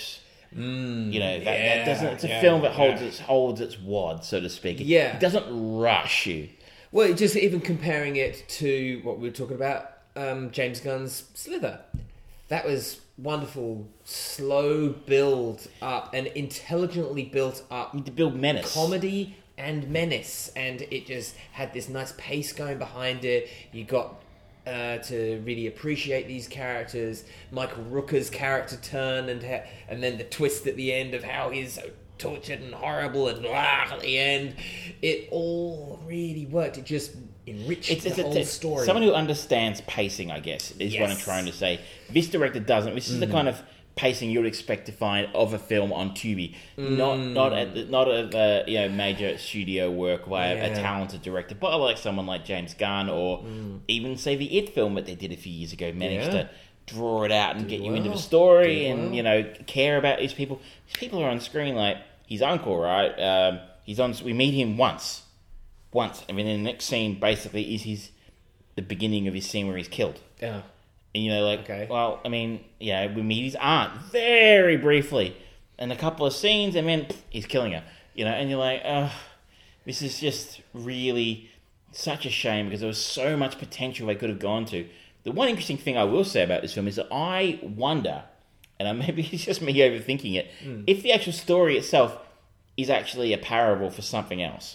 Mm, you know, that, yeah, that doesn't. It's a yeah, film that holds yeah. its holds its wad, so to speak. It, Yeah. it doesn't rush you. Well, just even comparing it to what we were talking about, um, James Gunn's Slither. That was wonderful, slow build up and intelligently built up You need to build menace. comedy and menace, and it just had this nice pace going behind it. You got uh, to really appreciate these characters. Michael Rooker's character turn, and ha- and then the twist at the end of how he's so tortured and horrible, and blah, at the end, it all really worked. It just enriched It's, the it's, whole it's story. someone who understands pacing, I guess, is what I'm Yes. trying to say. This director doesn't. This is Mm. the kind of pacing you'd expect to find of a film on Tubi, not not at the, not at the you know major studio work by a, a Yeah. talented director, but like someone like James Gunn, or even say the It film that they did a few years ago managed Yeah. to draw it out and Do get you into well. the story Do and well. you know care about these people. These people are on screen like his uncle, right? Um, he's on. We meet him once, once. I mean, the next scene basically is his the beginning of his scene where he's killed. Yeah. And you know, like, Okay. well, I mean, yeah, we meet his aunt very briefly, and a couple of scenes, and then pff, he's killing her. You know, and you're like, ugh, this is just really such a shame because there was so much potential they could have gone to. The one interesting thing I will say about this film is that I wonder, and maybe it's just me overthinking it, Mm. if the actual story itself is actually a parable for something else.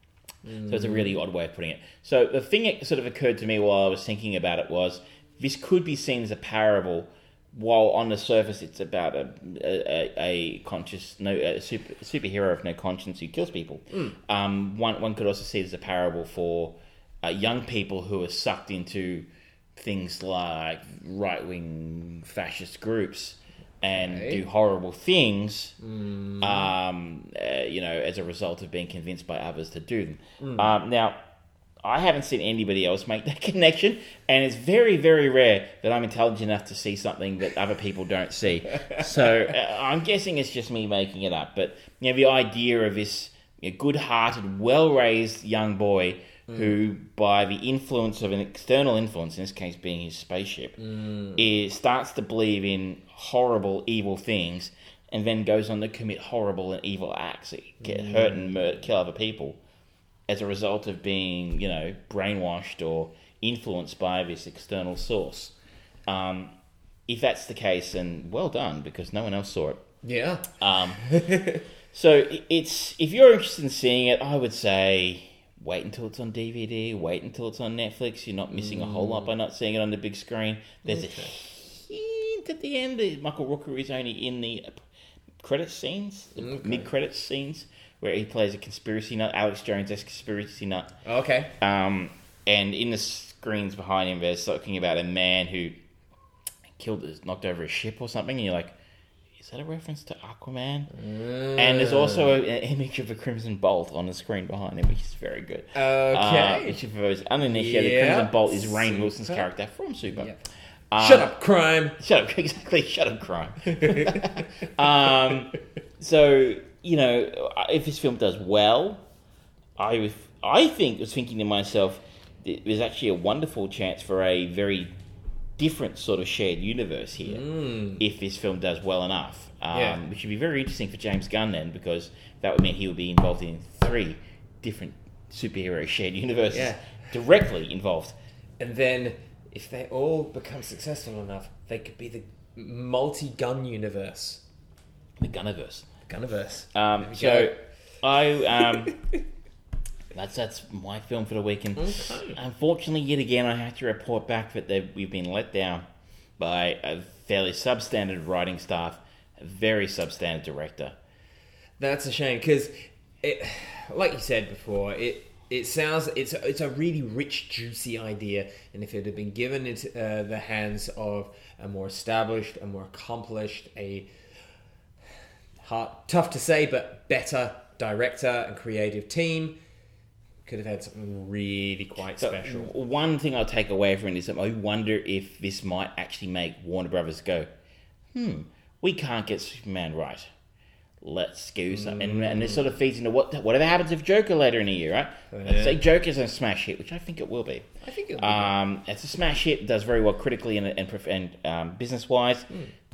So it's a really odd way of putting it. So the thing that sort of occurred to me while I was thinking about it was this could be seen as a parable, while on the surface it's about a a, a conscious no a super, superhero of no conscience who kills people. Mm. Um, one one could also see it as a parable for uh, young people who are sucked into things like right wing fascist groups and Okay. do horrible things, Mm. um, uh, you know, as a result of being convinced by others to do them. Mm. Um, now, I haven't seen anybody else make that connection, and it's very, very rare that I'm intelligent enough to see something that other people don't see. So uh, I'm guessing it's just me making it up. But you know, the idea of this you know, good-hearted, well-raised young boy who, by the influence of an external influence, in this case being his spaceship, is, starts to believe in horrible, evil things, and then goes on to commit horrible and evil acts, get hurt and murder, kill other people, as a result of being, you know, brainwashed or influenced by this external source. Um, if that's the case, then well done, because no one else saw it. Yeah. Um, so it's if you're interested in seeing it, I would say wait until it's on D V D, wait until it's on Netflix. You're not missing a whole lot by not seeing it on the big screen. There's Okay. a hint at the end that Michael Rooker is only in the credit scenes, the Okay. mid-credits scenes, where he plays a conspiracy nut, Alex Jones as conspiracy nut. Okay. Um, and in the screens behind him, they're talking about a man who killed, knocked over a ship or something, and you're like, is that a reference to Aquaman? And there's also a, an image of a Crimson Bolt on the screen behind him, which is very good. Uh, Okay. which for those uninitiated, Yeah. Crimson Bolt is Rainn Super. Wilson's character from Super. Yeah. Um, Shut up, crime. Shut up, exactly, shut up, crime. um, so, you know, if this film does well, I was, I think, was thinking to myself, there's actually a wonderful chance for a very different sort of shared universe here Mm. if this film does well enough. Um, Yeah. Which would be very interesting for James Gunn then, because that would mean he would be involved in three different superhero shared universes. Yeah. Directly involved. And then, if they all become successful enough, they could be the multi-gun universe. The Gunniverse. Gunniverse. Um, There we so, go. I... Um, That's that's my film for the weekend. Okay. Unfortunately, yet again, I have to report back that they've- we've been let down by a fairly substandard writing staff, a very substandard director. That's a shame, because, it, like you said before, it it sounds it's it's a really rich, juicy idea, and if it had been given into uh, the hands of a more established, a more accomplished, a hard, tough to say but better director and creative team, could have had something really quite So, special. one thing I'll take away from it is that I wonder if this might actually make Warner Brothers go, hmm, we can't get Superman right. Let's do something. And, and this sort of feeds into what whatever happens if Joker later in the year, right? Yeah. Let's say Joker's a smash hit, which I think it will be. I think it'll be Um, it's a smash hit, does very well critically and and, prof- and um, business wise.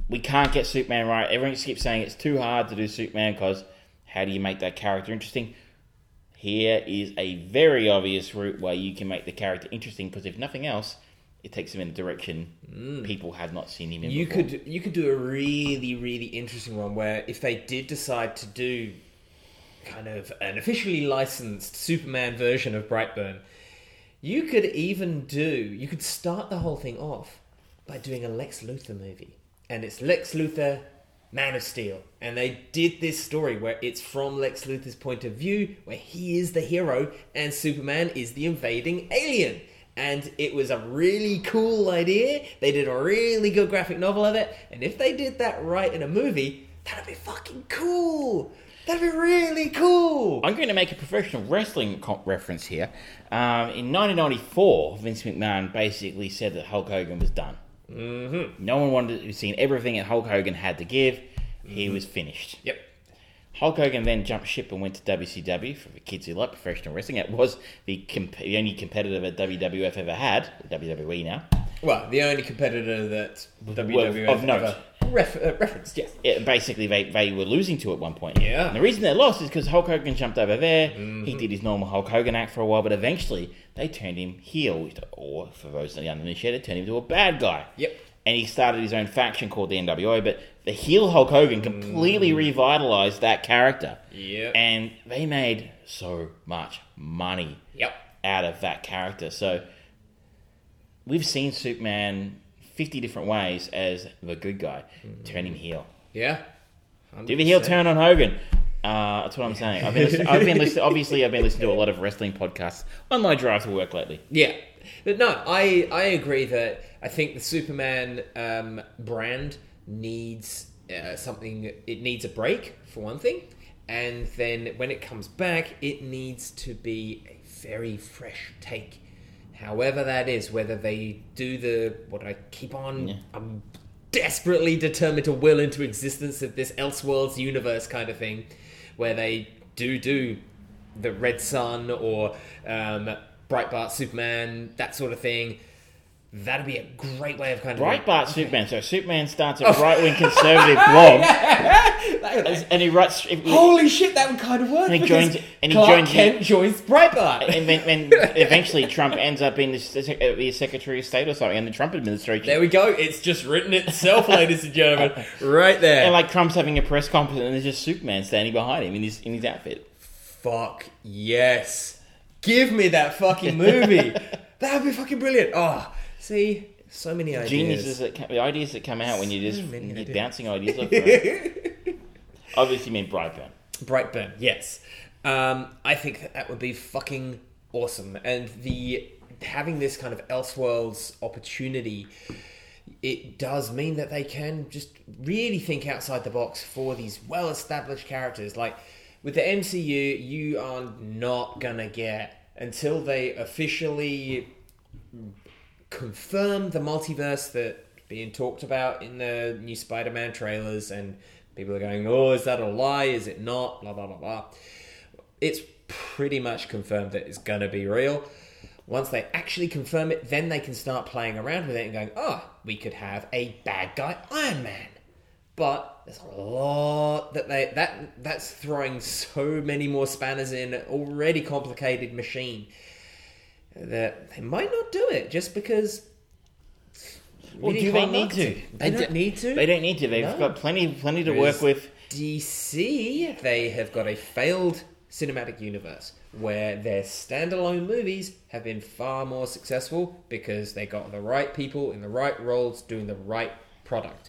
we can't get Superman right. Everyone just keeps saying it's too hard to do Superman because how do you make that character interesting? Here is a very obvious route where you can make the character interesting because if nothing else, it takes him in a direction mm. people have not seen him in you before. Could, you could do a really, really interesting one where if they did decide to do kind of an officially licensed Superman version of Brightburn, you could even do, you could start the whole thing off by doing a Lex Luthor movie. And it's Lex Luthor, Man of Steel. And they did this story where it's from Lex Luthor's point of view, where he is the hero and Superman is the invading alien. And it was a really cool idea. They did a really good graphic novel of it. And if they did that right in a movie, that'd be fucking cool. That'd be really cool. I'm going to make a professional wrestling reference here. Um, in nineteen ninety-four, Vince McMahon basically said that Hulk Hogan was done. Mm-hmm. No one wanted to see everything that Hulk Hogan had to give. He mm-hmm. was finished. Yep. Hulk Hogan then jumped ship and went to W C W. For the kids who like professional wrestling, it was the, comp- the only competitor that W W F ever had. W W E now. Well, the only competitor that W W F well, of note. ever ref- uh, referenced, yes. Yeah, basically, they, they were losing to at one point. Yeah. And the reason they lost is because Hulk Hogan jumped over there. Mm-hmm. He did his normal Hulk Hogan act for a while, but eventually they turned him heel. Or, for those that are uninitiated, turned him into a bad guy. Yep. And he started his own faction called the N W O, but the heel Hulk Hogan completely mm. revitalized that character. Yep. And they made so much money yep. out of that character. So we've seen Superman fifty different ways as the good guy. Mm. Turn him heel. Yeah. Do the heel turn on Hogan? Uh, that's what I'm saying. I've been, listening, I've been listening, obviously, I've been listening to a lot of wrestling podcasts on my drive to work lately. Yeah. But no, I, I agree that I think the Superman um, brand needs uh, something, it needs a break, for one thing. And then when it comes back, it needs to be a very fresh take. However that is, whether they do the, what I keep on, yeah. I'm desperately determined to will into existence of this Elseworlds universe kind of thing, where they do do the Red Sun or um, Breitbart Superman, that sort of thing. That'd be a great way of kind of... Breitbart Superman. So Superman starts a right-wing conservative blog. And he writes... Holy shit, that would kind of work. And he joins... And he Clark joins Kent joins Breitbart. And then and eventually Trump ends up being the, the Secretary of State or something in the Trump administration. There we go. It's just written itself, ladies and gentlemen. Right there. And like Trump's having a press conference and there's just Superman standing behind him in his, in his outfit. Fuck yes. Give me that fucking movie. That would be fucking brilliant. Oh... See, so many ideas. Geniuses that come, the ideas that come out when you're just so you're bouncing ideas off. Right? Obviously, you mean Brightburn. Brightburn, yes. Um, I think that that would be fucking awesome, and the having this kind of Elseworlds opportunity, it does mean that they can just really think outside the box for these well-established characters. Like with the M C U, you are not gonna get until they officially confirm the multiverse that's being talked about in the new Spider-Man trailers, and people are going, oh, is that a lie? Is it not? Blah, blah, blah, blah. It's pretty much confirmed that it's going to be real. Once they actually confirm it, then they can start playing around with it and going, oh, we could have a bad guy Iron Man. But there's a lot that they... that that's throwing so many more spanners in an already complicated machine that they might not do it just because. Well, do they need to? They, they don't need to. They don't need to. They've no. got plenty, plenty to work with. D C, they have got a failed cinematic universe where their standalone movies have been far more successful because they got the right people in the right roles doing the right product.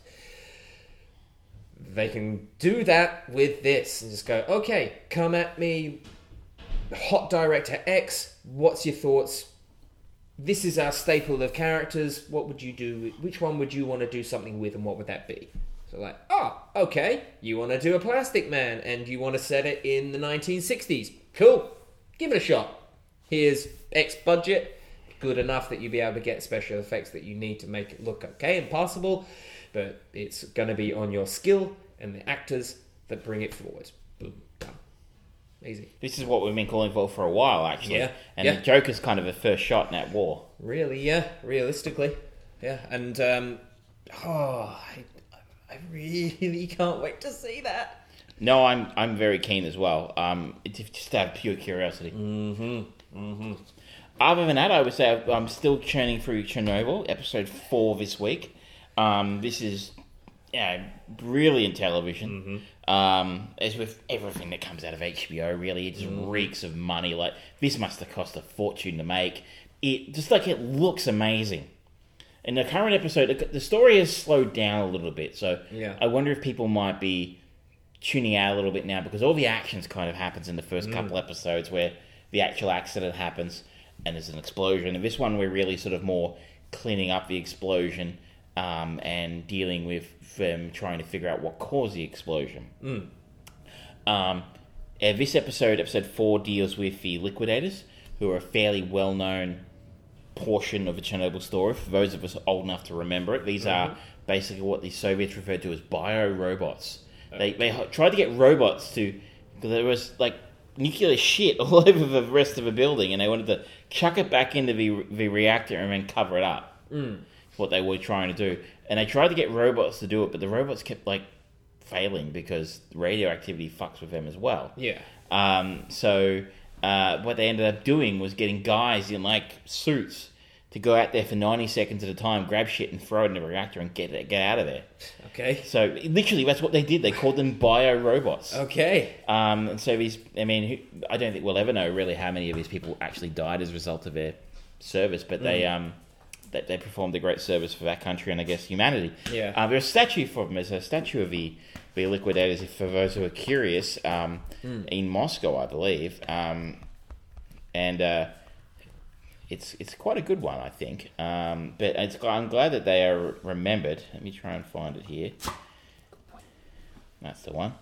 They can do that with this and just go, okay, come at me. Hot Director X, what's your thoughts? This is our staple of characters. What would you do? Which one would you want to do something with, and what would that be? So like, oh, okay, you want to do a Plastic Man, and you want to set it in the nineteen sixties. Cool. Give it a shot. Here's X budget. Good enough that you'll be able to get special effects that you need to make it look okay and passable, but it's going to be on your skill and the actors that bring it forward. Boom. Easy. This is what we've been calling for for a while, actually. Yeah. And yeah. the Joker's kind of a first shot in that war. Really, yeah. Realistically. Yeah. And, um, oh, I, I I really can't wait to see that. No, I'm I'm very keen as well. Um, it's just out of pure curiosity. Mm-hmm. Mm-hmm. Other than that, I would say I'm still churning through Chernobyl, episode four this week. Um, this is yeah, brilliant television. Mm-hmm. Um, as with everything that comes out of H B O, really, it just mm. reeks of money. Like, this must have cost a fortune to make. It just like it looks amazing. In the current episode, the story has slowed down a little bit, so yeah. I wonder if people might be tuning out a little bit now because all the actions kind of happens in the first mm. couple episodes where the actual accident happens and there's an explosion. And this one, we're really sort of more cleaning up the explosion um, and dealing with them trying to figure out what caused the explosion. Mm. Um, uh, this episode, episode four, deals with the Liquidators, who are a fairly well-known portion of the Chernobyl story. For those of us old enough to remember it, these mm-hmm. are basically what the Soviets referred to as bio-robots. Okay. They they tried to get robots to, because there was like nuclear shit all over the rest of the building, and they wanted to chuck it back into the the reactor and then cover it up. Mm. What they were trying to do, and they tried to get robots to do it, but the robots kept like failing because radioactivity fucks with them as well. Yeah. Um. So. Uh, what they ended up doing was getting guys in like suits to go out there for ninety seconds at a time, grab shit and throw it in the reactor and get it, get out of there. Okay. So literally, that's what they did. They called them bio robots. Okay. Um, and so these, I mean, who, I don't think we'll ever know really how many of these people actually died as a result of their service, but mm. they um, they, they performed a great service for that country and I guess humanity. Yeah. Uh, there's a statue for them. There's a statue of the. The Liquidators, if for those who are curious, um, mm. in Moscow, I believe, um, and uh, it's it's quite a good one, I think. Um, but it's, I'm glad that they are remembered. Let me try and find it here. That's the one.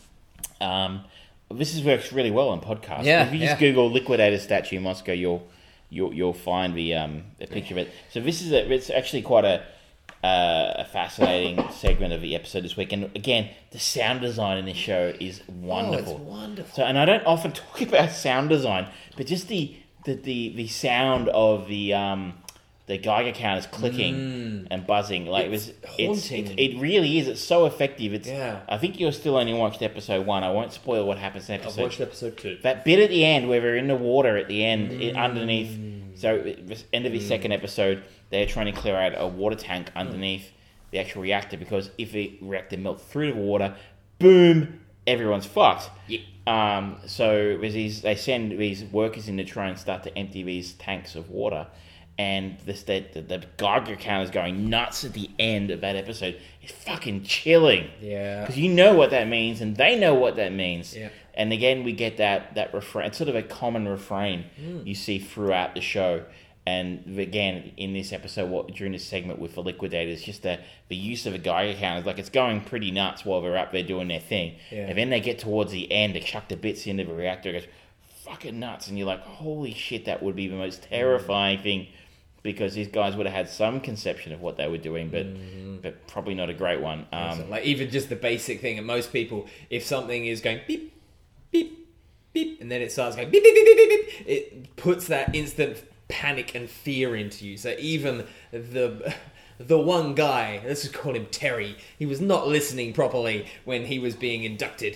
Um, this is, works really well on podcasts. Yeah, if you yeah. just Google Liquidator statue Moscow, you'll you'll you'll find the um the picture of it. So this is a, it's actually quite a. Uh, a fascinating segment of the episode this week, and again, the sound design in this show is wonderful. Oh, it's wonderful. So, and I don't often talk about sound design, but just the the the, the sound of the um the Geiger counters clicking mm. and buzzing, like it's it was haunting. It's, it, it really is. It's so effective. It's. Yeah. I think you're still only watched episode one. I won't spoil what happens in episode. I've watched episode two. That bit at the end where we're in the water at the end, Mm. it, underneath. So, at the end of the mm. second episode, they're trying to clear out a water tank underneath mm. the actual reactor, because if the reactor melts through the water, boom, everyone's fucked. Yeah. Um, so there's these, they send these workers in to try and start to empty these tanks of water, and this, the, the, the Geiger count is going nuts at the end of that episode. It's fucking chilling. Yeah. Because you know what that means, and they know what that means. Yeah. And again, we get that, that refrain. It's sort of a common refrain mm. you see throughout the show. And again, in this episode, what during this segment with the Liquidators, just the, the use of a Geiger counter, like it's going pretty nuts while they're up there doing their thing. Yeah. And then they get towards the end, they chuck the bits into the reactor, it goes fucking nuts. And you're like, holy shit, that would be the most terrifying mm. thing, because these guys would have had some conception of what they were doing, but mm. but probably not a great one. Um, so, like even just the basic thing, and most people, if something is going beep, beep, beep, and then it starts going beep, beep, beep, beep, beep, beep, it puts that instant panic and fear into you. So even the the one guy, let's just call him Terry, he was not listening properly when he was being inducted.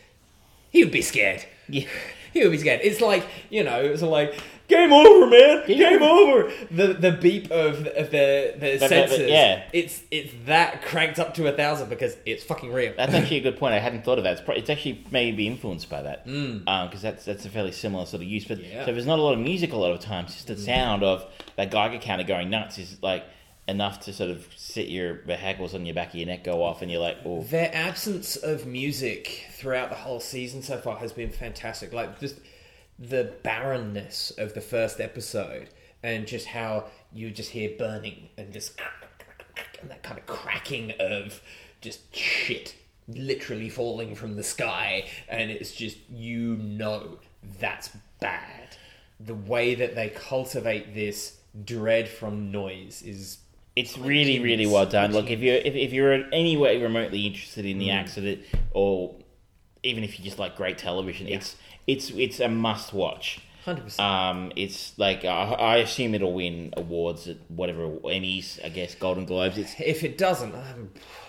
He would be scared. Yeah. He would be scared. It's like, you know, it's like, game over, man. Game, game over. The the beep of, of the the but, sensors. But, but, yeah. It's it's that cranked up to a thousand because it's fucking real. That's actually a good point. I hadn't thought of that. It's, pro- it's actually maybe influenced by that, because mm. um, that's that's a fairly similar sort of use. But yeah. so there's not a lot of music a lot of times. Just the sound of that Geiger counter going nuts is like enough to sort of sit your the hackles on your back of your neck go off, and you're like, oh. Their absence of music throughout the whole season so far has been fantastic. Like just the barrenness of the first episode, and just how you just hear burning and just and that kind of cracking of just shit literally falling from the sky, and it's just, you know, that's bad. The way that they cultivate this dread from noise is it's really really well done. Look, if you're if, if you're in any way remotely interested in the mm. accident, or even if you just like great television, yeah. it's it's it's a must watch. one hundred percent. Um, it's like, I, I assume it'll win awards at whatever, Emmys, I guess, Golden Globes. It's If it doesn't, I'm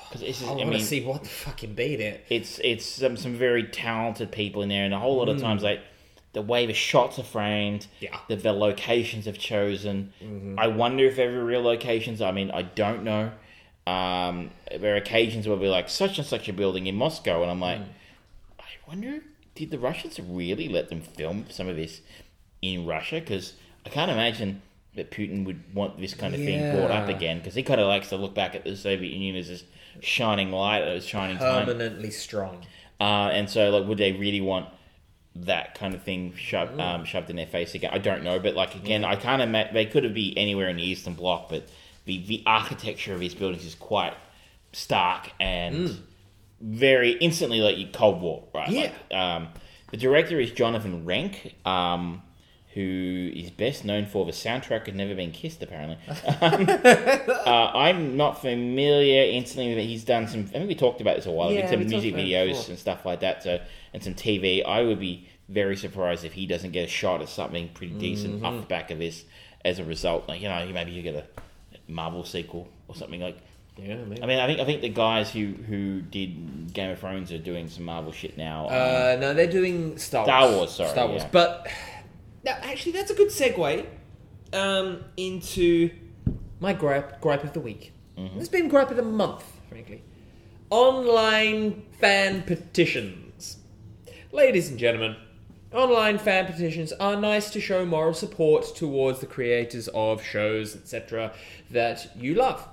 Because it's just, I I, want to mean, see what the fucking beat it. it's it's some some very talented people in there, and a whole lot of times like the way the shots are framed, Yeah. the, the locations have chosen. I wonder if every real locations. I mean, I don't know. Um, there are occasions where we're like such and such a building in Moscow, and I'm like, I wonder, did the Russians really let them film some of this in Russia? Because I can't imagine that Putin would want this kind of thing brought up Yeah. again, because he kind of likes to look back at the Soviet Union as this shining light, as shining time. Permanently strong. Uh, and so, like, would they really want that kind of thing shoved, um, shoved in their face again? I don't know, but like again, I can't imagine they could have be anywhere in the Eastern Bloc, but the the architecture of these buildings is quite stark and very instantly like you Cold War, right? Yeah. Like, um, the director is Jonathan Renk, um, who is best known for the soundtrack of Never Been Kissed, apparently. um, uh, I'm not familiar instantly, but he's done some. I think we talked about this a while ago. Yeah, some we talked music about it videos before. and stuff like that. So and some T V. I would be very surprised if he doesn't get a shot at something pretty decent Mm-hmm. off the back of this as a result. Like, you know, maybe you get a Marvel sequel or something like. Yeah, maybe. I mean, I think I think the guys who, who did Game of Thrones are doing some Marvel shit now. Uh, no, they're doing Star Wars. Star Wars, sorry, Star Wars. yeah. But now, actually, that's a good segue um, into my gripe, gripe of the week. Mm-hmm. It's been gripe of the month, frankly. Online fan petitions. Ladies and gentlemen, online fan petitions are nice to show moral support towards the creators of shows, et cetera, that you love.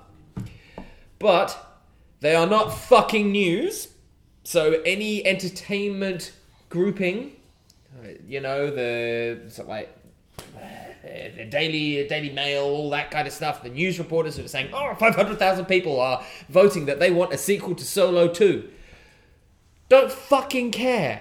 But they are not fucking news. So any entertainment grouping, uh, you know, the sort of like uh, the Daily Daily Mail, all that kind of stuff, the news reporters who are saying, oh, five hundred thousand people are voting that they want a sequel to Solo two. Don't fucking care.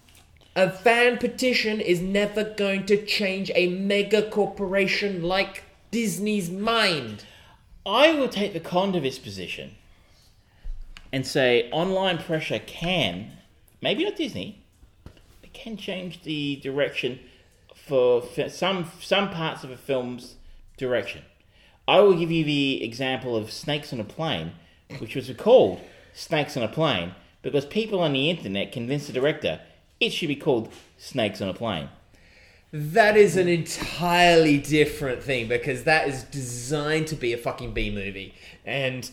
A fan petition is never going to change a mega corporation like Disney's mind. I will take the condivist position and say online pressure can, maybe not Disney, it can change the direction for fi- some some parts of a film's direction. I will give you the example of Snakes on a Plane, which was called Snakes on a Plane because people on the internet convinced the director it should be called Snakes on a Plane. That is an entirely different thing because that is designed to be a fucking B movie. And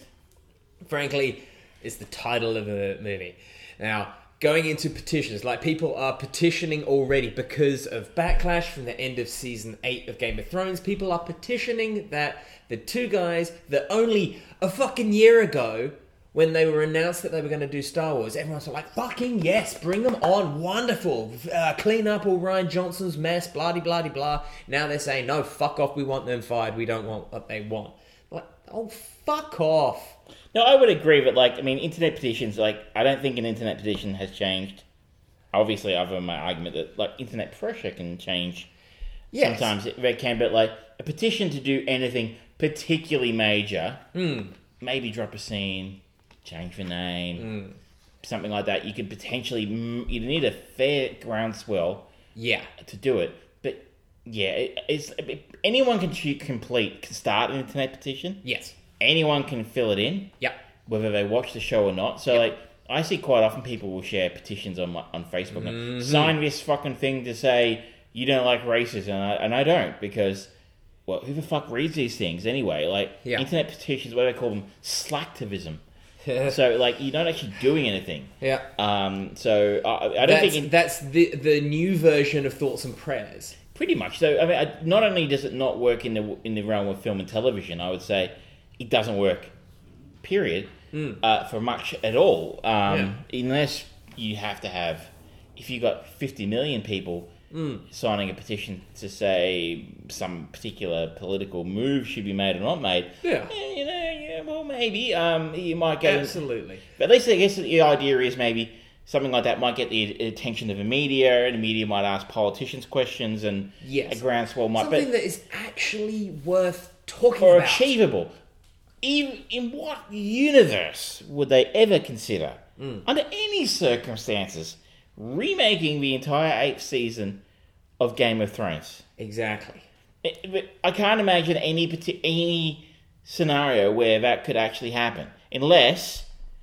frankly, it's the title of a movie. Now, going into petitions, like people are petitioning already because of backlash from the end of season eight of Game of Thrones. People are petitioning that the two guys that only a fucking year ago, when they were announced that they were going to do Star Wars, everyone's like, fucking yes, bring them on, wonderful, uh, clean up all Ryan Johnson's mess, blah-de-blah-de blah. Now they're saying, no, fuck off, we want them fired, we don't want what they want. Like, oh, fuck off. No, I would agree, but like, I mean, internet petitions, like, I don't think an internet petition has changed. Obviously, I've my argument that, like, internet pressure can change. Yes. Sometimes it, it can, but like, a petition to do anything particularly major, Mm. maybe drop a scene, change the name, Mm. something like that. You could potentially, mm, you need a fair groundswell Yeah. to do it. But yeah, it, it's it, anyone can ch- complete, can start an internet petition. Yes. Anyone can fill it in, Yep. whether they watch the show or not. So like, I see quite often people will share petitions on my, on Facebook. Mm-hmm. Like, sign this fucking thing to say you don't like racism, and I, and I don't because. Well, who the fuck reads these things anyway? Like, Yeah. internet petitions, what do they call them? Slacktivism. So, like, you're not actually doing anything. Yeah. Um, so, I, I don't That's, think... It, that's the the new version of Thoughts and Prayers. pretty much. So, I mean, I, not only does it not work in the in the realm of film and television, I would say it doesn't work, period, Mm. uh, for much at all. Um, Yeah. Unless you have to have... If you got fifty million people... Mm. signing a petition to say some particular political move should be made or not made. Yeah. Eh, you know, yeah, well, maybe um, you might get. Absolutely. But at least I guess the idea is maybe something like that might get the attention of the media, and the media might ask politicians questions, and Yes. a groundswell might. Something But that is actually worth talking or about. achievable. Even in what universe would they ever consider, Mm. under any circumstances, remaking the entire eighth season of Game of Thrones? Exactly. It- but I can't imagine any parti- any scenario where that could actually happen, unless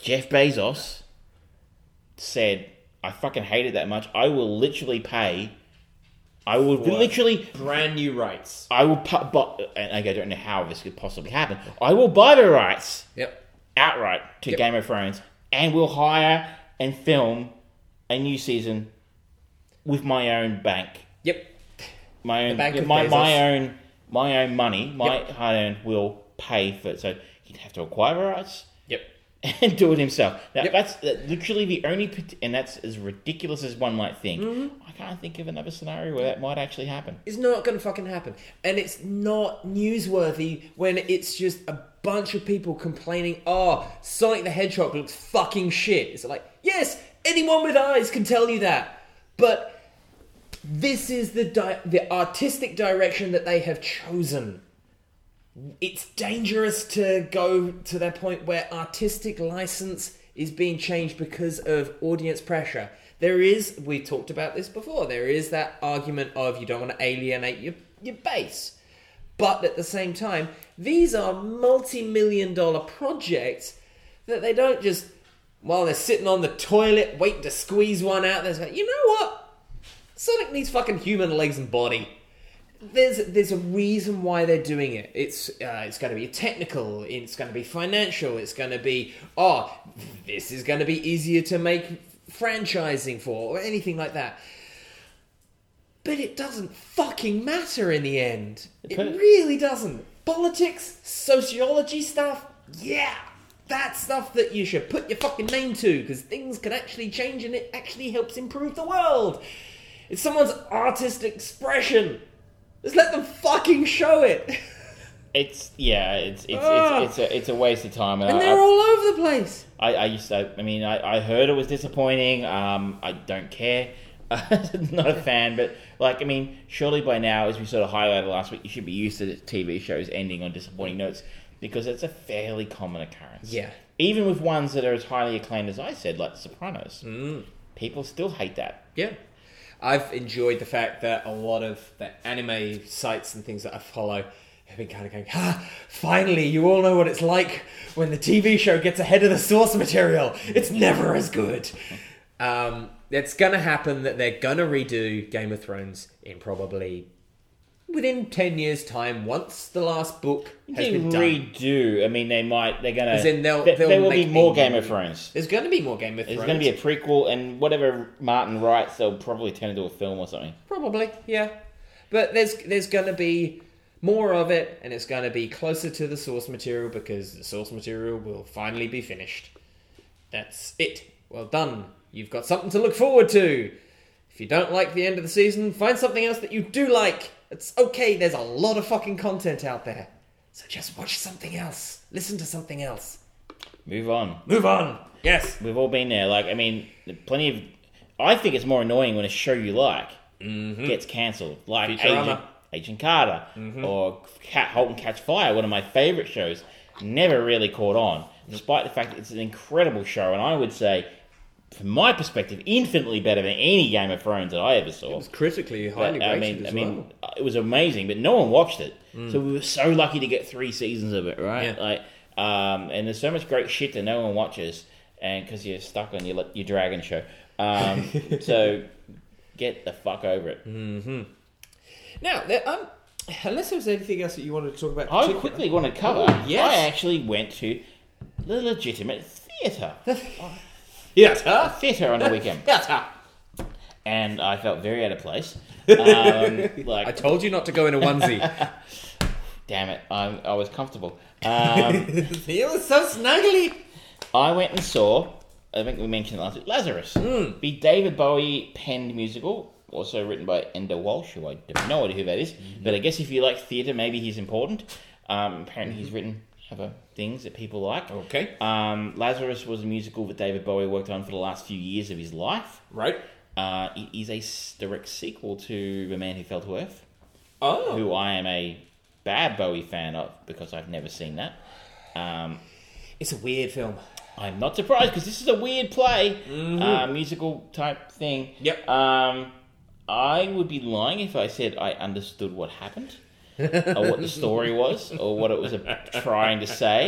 Jeff Bezos said, I fucking hate it that much, I will literally pay, I will For literally, brand new rights. I will, pu- bu- and I don't know how this could possibly happen, I will buy the rights Yep. outright to Yep. Game of Thrones, and will hire and film a new season with my own bank. Yep. My own, bank of my, Bezos. my own, my own money, my Yep. hard earned will pay for it. So he'd have to acquire the rights Yep. and do it himself. Now Yep. that's that- literally the only, pat- and that's as ridiculous as one might think. Mm-hmm. I can't think of another scenario where that might actually happen. It's not going to fucking happen. And it's not newsworthy when it's just a bunch of people complaining, oh, Sonic the Hedgehog looks fucking shit. It's like, yes, anyone with eyes can tell you that. But this is the di- the artistic direction that they have chosen. It's dangerous to go to that point where artistic license is being changed because of audience pressure. There is, we talked about this before, there is that argument of you don't want to alienate your, your base. But at the same time, these are multi-million dollar projects that they don't just, while they're sitting on the toilet waiting to squeeze one out, they're like, you know what? Sonic needs fucking human legs and body. There's there's a reason why they're doing it. It's uh, it's going to be technical. It's going to be financial. It's going to be, oh, this is going to be easier to make franchising for, or anything like that. But it doesn't fucking matter in the end. It But- really doesn't. Politics, sociology stuff, yeah. That's stuff that you should put your fucking name to, because things can actually change and it actually helps improve the world. It's someone's artistic expression. Just let them fucking show it. It's yeah, it's it's Ah. it's, it's a it's a waste of time. And I- they're I- all over the place. I, I used to, I mean, I, I heard it was disappointing. Um, I don't care. Not a fan, but like, I mean, surely by now, as we sort of highlighted last week, you should be used to T V shows ending on disappointing notes because it's a fairly common occurrence. Yeah. Even with ones that are as highly acclaimed as I said, like The Sopranos, Mm. people still hate that. Yeah. I've enjoyed the fact that a lot of the anime sites and things that I follow have been kind of going, ah, finally, you all know what it's like when the T V show gets ahead of the source material. It's never as good. Um, it's going to happen that they're going to redo Game of Thrones in probably within ten years' time, once the last book has They been done. redo. I mean, they might. They're gonna. As in they'll- there, they'll there will be make more a Game new- of Thrones. There's going to be more Game of There's Thrones. going to be a prequel, and whatever Martin writes, they'll probably turn into a film or something. Probably, yeah. But there's there's going to be more of it, and it's going to be closer to the source material because the source material will finally be finished. That's it. Well done. You've got something to look forward to. If you don't like the end of the season, find something else that you do like. It's okay. There's a lot of fucking content out there. So just watch something else. Listen to something else. Move on. Move on. Yes. We've all been there. Like, I mean, plenty of. I think it's more annoying when a show you like Mm-hmm. gets cancelled, like Futurama. Agent, Agent Carter Mm-hmm. or Cat Halt and Catch Fire, one of my favourite shows. Never really caught on, despite the fact that it's an incredible show, and I would say, from my perspective, infinitely better than any Game of Thrones that I ever saw. It was critically But, highly I rated mean, as I mean, well. uh, it was amazing, but no one watched it. So we were so lucky to get three seasons of it, right? Yeah. Like, um, and there's so much great shit that no one watches, and because you're stuck on your your dragon show. Um, so get the fuck over it. Now, there, um, unless there was anything else that you wanted to talk about, I particular- quickly want to cover. Oh, yes. I actually went to the legitimate theatre, Yes, huh? theatre on the weekend, Yes, huh? and I felt very out of place. Um, like I told you not to go in a onesie. damn it, I, I was comfortable. Um, It was so snuggly. I went and saw, I think we mentioned it last week, Lazarus, the David Bowie penned musical, also written by Enda Walsh, who I have no idea who that is, but I guess if you like theatre, maybe he's important. Um, apparently he's written other things that people like. Okay. Um, Lazarus was a musical that David Bowie worked on for the last few years of his life. Right. Uh, it is a s- direct sequel to The Man Who Fell to Earth, Oh. who I am a bad Bowie fan of because I've never seen that. Um, It's a weird film. I'm not surprised because this is a weird play, uh, musical type thing. Yep. Um, I would be lying if I said I understood what happened, or what the story was, or what it was a- trying to say.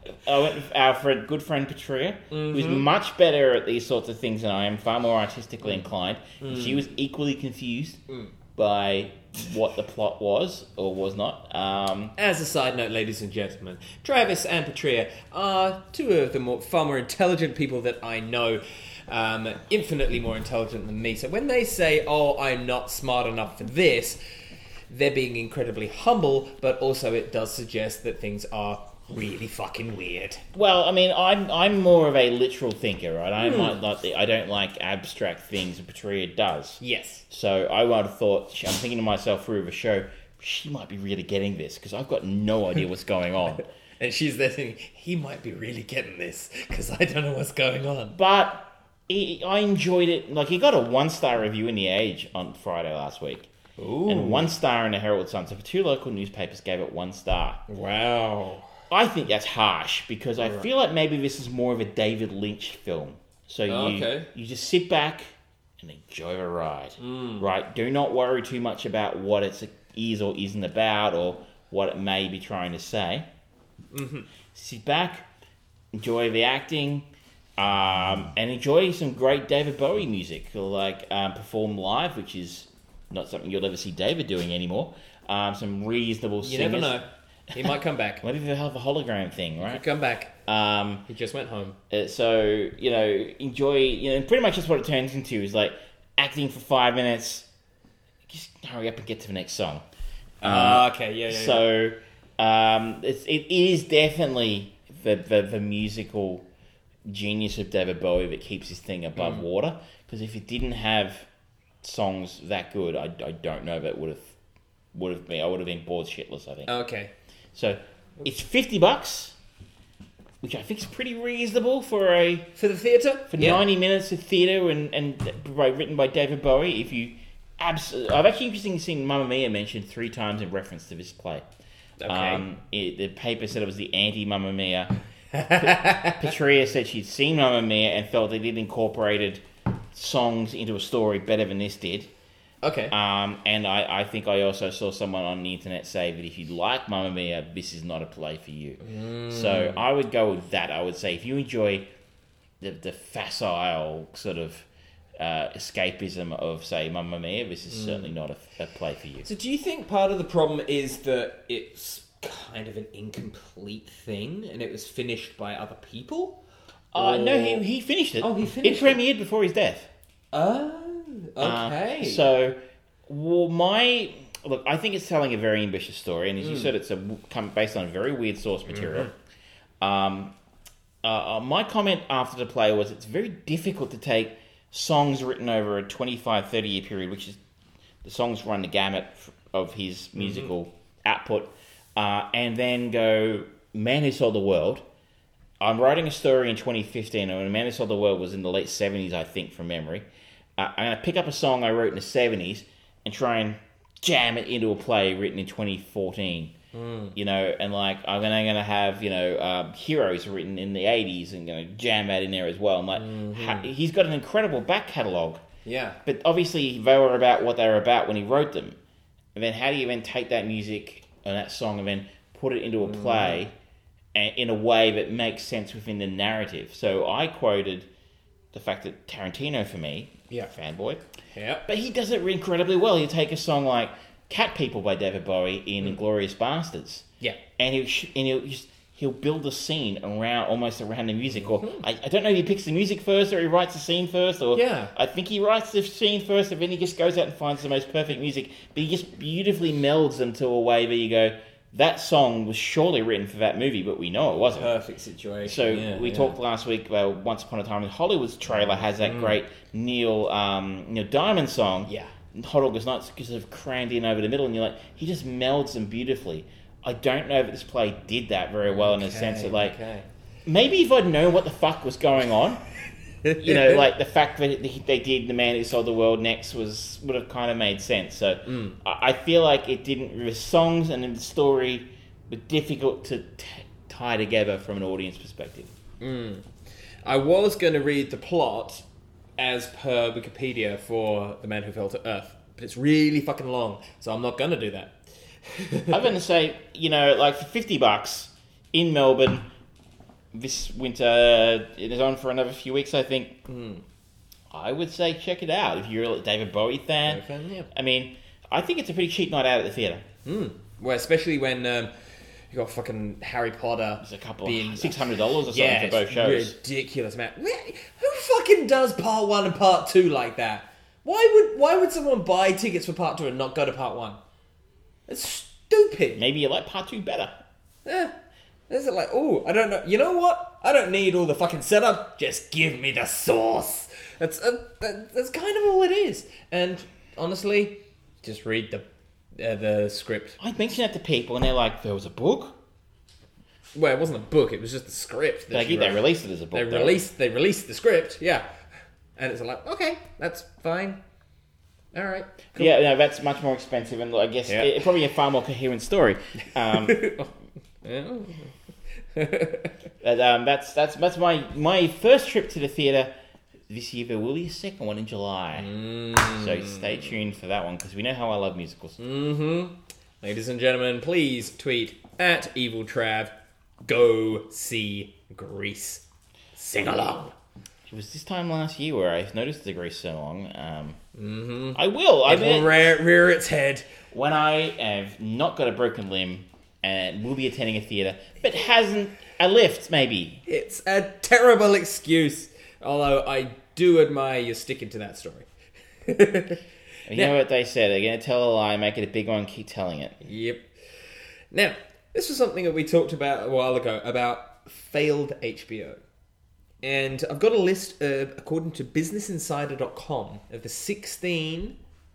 I went with our friend, good friend Patria, Mm-hmm. who's much better at these sorts of things than I am, far more artistically inclined. Mm. She was equally confused Mm. by what the plot was or was not. Um, As a side note, ladies and gentlemen, Travis and Patria are two of the more, far more intelligent people that I know. Um, infinitely more intelligent than me. So when they say, oh, I'm not smart enough for this, they're being incredibly humble, but also it does suggest that things are really fucking weird. well, I mean, I'm I'm more of a literal thinker, right? I might like the, I don't like abstract things, and Patria does. Yes. So I would have thought, I'm thinking to myself through the show, she might be really getting this because I've got no idea what's going on. And she's there thinking, he might be really getting this, because I don't know what's going on. But he, I enjoyed it. Like, he got a one-star review in The Age on Friday last week. Ooh. And one star in the Herald Sun. So two local newspapers gave it one star. Wow. I think that's harsh because I feel like maybe this is more of a David Lynch film. So you, Okay. you just sit back and enjoy the ride. Right? Do not worry too much about what it is or isn't about or what it may be trying to say. Mm-hmm. Sit back, enjoy the acting, um, and enjoy some great David Bowie music, like um, performed live, which is not something you'll ever see David doing anymore. Um, some reasonable You singers. never know. He might come back. Maybe they'll have a hologram thing, He'll right? come back. Um, He just went home. uh, so, you know, enjoy, you know, pretty much just what it turns into is like acting for five minutes, just hurry up and get to the next song. Ah, okay, yeah, yeah, yeah. So, um, it's, it is definitely the, the, the musical genius of David Bowie that keeps this thing above Mm. water. Because if it didn't have songs that good, I, I don't know if it would have would have been. I would have been bored shitless, I think. Okay. So, it's fifty bucks, which I think is pretty reasonable for a For the theatre? for Yeah. ninety minutes of theatre and and by, written by David Bowie. If you abs- I've actually interestingly seen Mamma Mia mentioned three times in reference to this play. Okay. Um, it, the paper said it was the anti Mamma Mia. Patria said she'd seen Mamma Mia and felt that it incorporated songs into a story better than this did. Okay. Um, and I, I think I also saw someone on the internet say that if you like Mamma Mia, this is not a play for you. Mm. So I would go with that. I would say if you enjoy the, the facile sort of uh, escapism of, say, Mamma Mia, this is certainly not a, a play for you. So do you think part of the problem is that it's kind of an incomplete thing and it was finished by other people? Uh, no, Or- he, he finished it. Oh, he finished It premiered before his death. Oh, Uh, okay. so, well, my look, I think it's telling a very ambitious story, and as Hmm. you said, it's a come based on very weird source material. Mm-hmm. Um, uh, uh, my comment after the play was it's very difficult to take songs written over a twenty-five, thirty year period, which is the songs run the gamut f- of his musical Mm-hmm. output, uh, and then go, Man Who Sold the World. I'm writing a story in twenty fifteen, and Man Who Sold the World was in the late seventies, I think, from memory. Uh, I'm going to pick up a song I wrote in the seventies and try and jam it into a play written in twenty fourteen. Mm. You know, and like, I'm going to have, you know, um, Heroes written in the eighties and going to jam that in there as well. I'm like, Mm-hmm. ha- he's got an incredible back catalogue, yeah. but obviously they were about what they were about when he wrote them. And then how do you then take that music and that song and then put it into a play and in a way that makes sense within the narrative? So I quoted the fact that Tarantino, for me, Yeah. fanboy, Yep. but he does it incredibly well. He'll take a song like Cat People by David Bowie in Inglourious Bastards, Yeah. and he'll sh- and he'll just, he'll build a scene around almost around the music. Or I, I don't know if he picks the music first or he writes the scene first. Or Yeah. I think he writes the scene first, and then he just goes out and finds the most perfect music. But he just beautifully melds them to a way where you go, that song was surely written for that movie, but we know it wasn't. Perfect situation. So yeah, we yeah. talked last week about Once Upon a Time in Hollywood's trailer has that great Neil um, Neil Diamond song. Yeah. Hot August Nights, because they've crammed in over the middle, and you're like, he just melds them beautifully. I don't know if this play did that very well in the sense that, like, okay. maybe if I'd known what the fuck was going on, you know, like the fact that they did The Man Who Sold the World next was would have kind of made sense. So Mm. I I feel like it didn't. The songs and the story were difficult to t- tie together from an audience perspective. Mm. I was going to read the plot as per Wikipedia for The Man Who Fell to Earth, but it's really fucking long, so I'm not going to do that. I'm going to say, you know, like for fifty bucks in Melbourne, this winter. It is on for another few weeks, I think. Mm. I would say check it out if you're a David Bowie fan. Bowie fan, yeah. I mean, I think it's a pretty cheap night out at the theatre. Mm. Well, especially when um, you got fucking Harry Potter. It's a couple being of six hundred dollars or something yeah, for both shows. Ridiculous, man. Who fucking does part one and part two like that? Why would why would someone buy tickets for part two and not go to part one? It's stupid. Maybe you like part two better. Yeah. Is it like, oh, I don't know. You know what? I don't need all the fucking setup. Just give me the sauce. That's uh, that, that's kind of all it is. And honestly, just read the uh, the script. I mentioned that to people, and they're like, "There was a book." Well, it wasn't a book. It was just the script. Like, they released it as a book. They though. released. They released the script. Yeah. And it's like, okay, that's fine. All right. Cool. Yeah, no, that's much more expensive, and I guess Yeah. it, probably a far more coherent story. Um, Yeah. but, um, that's that's that's my my first trip to the theatre this year. There will be a second one in July, Mm. so stay tuned for that one because we know how I love musicals. Mm-hmm. Ladies and gentlemen, please tweet at EvilTrav. Go see Grease. Sing along. It was this time last year where I noticed the Grease so long. Um, Mm-hmm. I will. I It will mean, rear, rear its head. when I have not got a broken limb and will be attending a theatre, but hasn't a lift, maybe. It's a terrible excuse. Although I do admire you sticking to that story. You know what they said? They're going to tell a lie, make it a big one, keep telling it. Yep. Now, this was something that we talked about a while ago, about failed H B O. And I've got a list, uh, according to business insider dot com, of the sixteen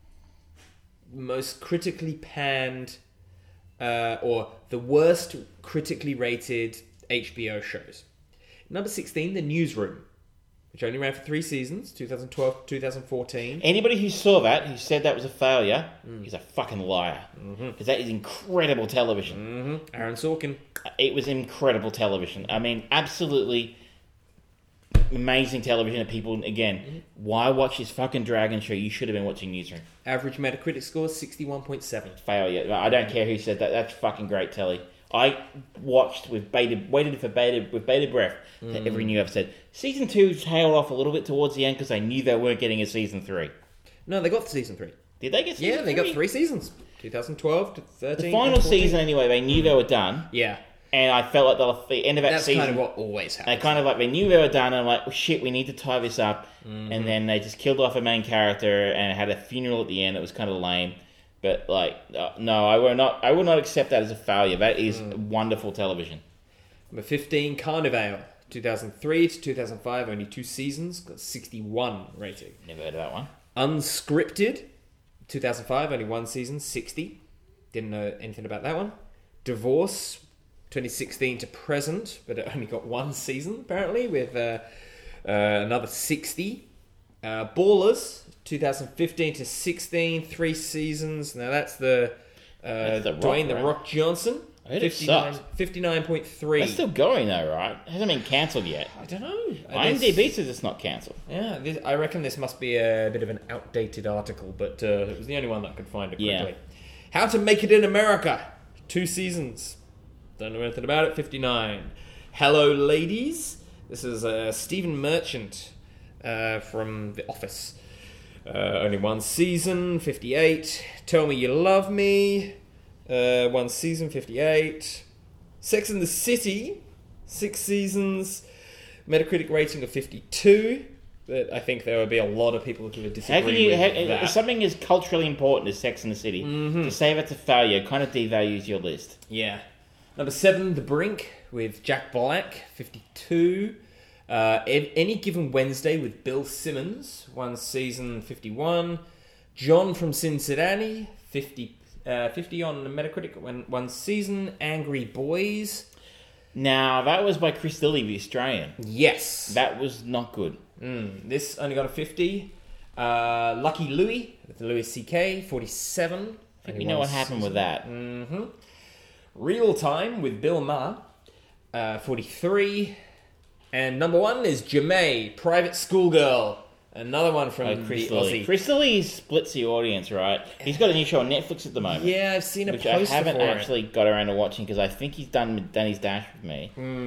most critically panned, uh, or the worst critically rated H B O shows. Number sixteen, The Newsroom, which only ran for three seasons, twenty twelve to twenty fourteen. Anybody who saw that, who said that was a failure, Mm. is a fucking liar. Because that is incredible television. Mm-hmm. Aaron Sorkin. It was incredible television. I mean, absolutely amazing television. And people, again, Mm-hmm. why watch this fucking Dragon show? You should have been watching Newsroom. Average Metacritic score, sixty-one point seven. Failure. I don't care who said that. That's fucking great telly. I watched with bated, waited for bated, with bated breath for Mm. every new episode. Season two tailed off a little bit towards the end because I knew they weren't getting a season three. No, they got season three. Did they get season Yeah, they got three seasons. twenty twelve to thirteen. The final and fourteen. season, anyway, they knew they were done. Yeah. And I felt like the, the end of that That's season... kind of what always They happens. kind of like, they knew they were done, and I'm like, well, shit, we need to tie this up. Mm-hmm. And then they just killed off a main character and had a funeral at the end. It was kind of lame. But, like, uh, no, I will not I will not accept that as a failure. That is Mm. wonderful television. Number fifteen, Carnivale. two thousand three to two thousand five, only two seasons, got sixty-one rating. Never heard of that one. Unscripted, two thousand five, only one season, sixty. Didn't know anything about that one. Divorce, twenty sixteen to present, but it only got one season, apparently, with uh, uh, another sixty. Uh, Ballers, two thousand fifteen to sixteen, three seasons. Now that's the, uh, That's The Rock, Dwayne The right? Rock Johnson. I heard it fifty-nine sucked. fifty-nine point three. It's still going, though, right? It hasn't been cancelled yet. I don't know. IMDb says it's not cancelled. Yeah, this, I reckon this must be a bit of an outdated article, but uh, it was the only one that could find it quickly. Yeah. How to Make It in America. Two seasons. Don't know anything about it. fifty-nine. Hello, Ladies. This is uh, Stephen Merchant uh, from The Office. Uh, only one season. fifty-eight. Tell Me You Love Me. Uh, one season. fifty-eight. Sex and the City. Six seasons. Metacritic rating of fifty-two. But I think there would be a lot of people who would disagree How can you... with How, that. if something as culturally important as Sex and the City, Mm-hmm. to say that's a failure kind of devalues your list. Yeah. Number seven, The Brink with Jack Black, fifty-two. Uh, Ed- Any Given Wednesday with Bill Simmons, one season, fifty-one. John from Cincinnati, fifty, uh, fifty on the Metacritic, one, one season. Angry Boys. Now, that was by Chris Lilly, the Australian. Yes. That was not good. Mm, this only got a fifty. Uh, Lucky Louie with Louis C K, forty-seven. I think we know what happened with that. Mm-hmm. Real Time with Bill Maher, uh, forty-three. And number one is Jemay, Private Schoolgirl. Another one from Oh, Chris the Lilly. Aussie. Chris Lilly splits the audience, right? He's got a new show on Netflix at the moment. Yeah, I've seen a Which I poster haven't for actually got around to watching because I think he's done Danny's Dash with me. it. Mm.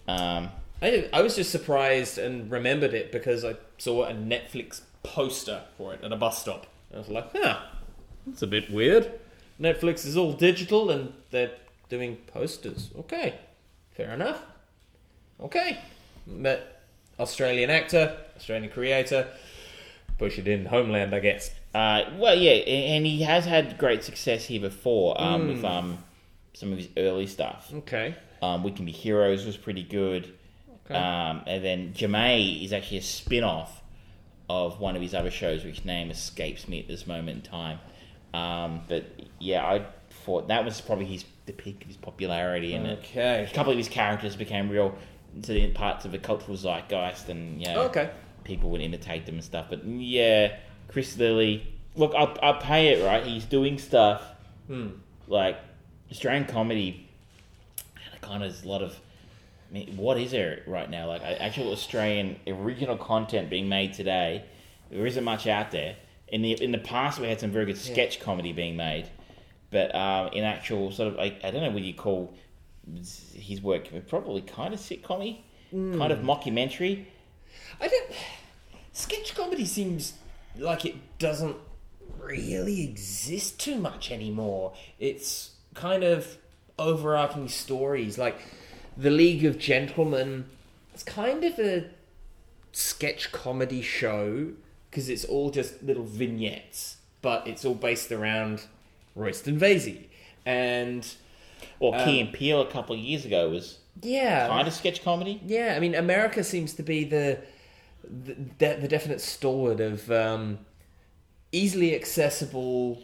Um, I, I was just surprised and remembered it because I saw a Netflix poster for it at a bus stop. I was like, huh, that's a bit weird. Netflix is all digital and they're doing posters. Okay, fair enough. Okay. But Australian actor, Australian creator, push it in Homeland, I guess. uh, well, yeah, and he has had great success here before um, Mm. with um, some of his early stuff. Okay. Um, We Can Be Heroes was pretty good. Okay. Um, and then Jemay is actually a spin-off of one of his other shows, which name escapes me at this moment in time. Um, but yeah, I thought that was probably his the peak of his popularity, and it, Okay. a couple of his characters became real to the parts of the cultural zeitgeist, and you know, Okay. people would imitate them and stuff. But yeah, Chris Lilly, look, I'll, I'll pay it, right? He's doing stuff Hmm. like Australian comedy. And kind of there's a lot of. I mean, what is there right now? Like actual Australian original content being made today, there isn't much out there. In the in the past, we had some very good sketch comedy being made, but um, in actual sort of, like, I don't know what you call his work, probably kind of sitcom-y, Mm. kind of mockumentary. I don't. Sketch comedy seems like it doesn't really exist too much anymore. It's kind of overarching stories. Like The League of Gentlemen, it's kind of a sketch comedy show because it's all just little vignettes, but it's all based around Royston Vasey. And Or Um, Key and Peele a couple of years ago was yeah, kind of sketch comedy. Yeah, I mean, America seems to be the the, de- the definite stalwart of um, easily accessible,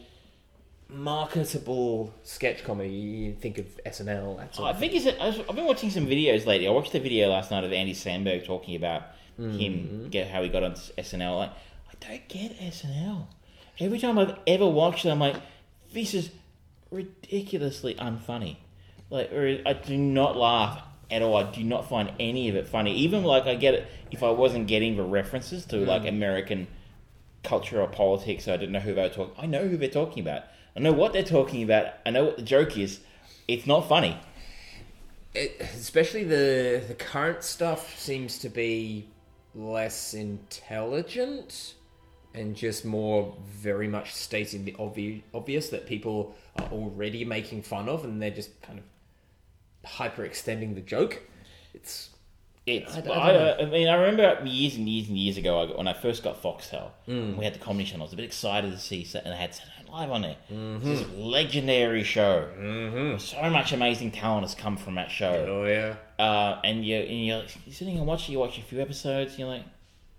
marketable sketch comedy. You think of S N L, that Oh, sort I of think it's a, I've been watching some videos lately. I watched a video last night of Andy Samberg talking about Mm-hmm. him, get how he got on S N L. Like, I don't get S N L. Every time I've ever watched it, I'm like, this is ridiculously unfunny. Like, or I do not laugh at all. I do not find any of it funny. Even like I get it if I wasn't getting the references to like American culture or politics. I didn't know who they were talking. I know who they're talking about. I know what they're talking about. I know what the joke is. It's not funny. It, especially the the current stuff seems to be less intelligent and just more very much stating the obvi- obvious that people are already making fun of, and they're just kind of hyper extending the joke. It's It's. I I, don't- I I, don't I mean, I remember years and years and years ago I got- when I first got Foxtel. Mm. We had the Comedy Channel. I was a bit excited to see, Sat- and they had Saturday Night Live on it. Mm-hmm. This legendary show. Mm-hmm. So much amazing talent has come from that show. oh yeah, Uh, and you and you're, you're sitting and watching. You watch a few episodes. And you're like,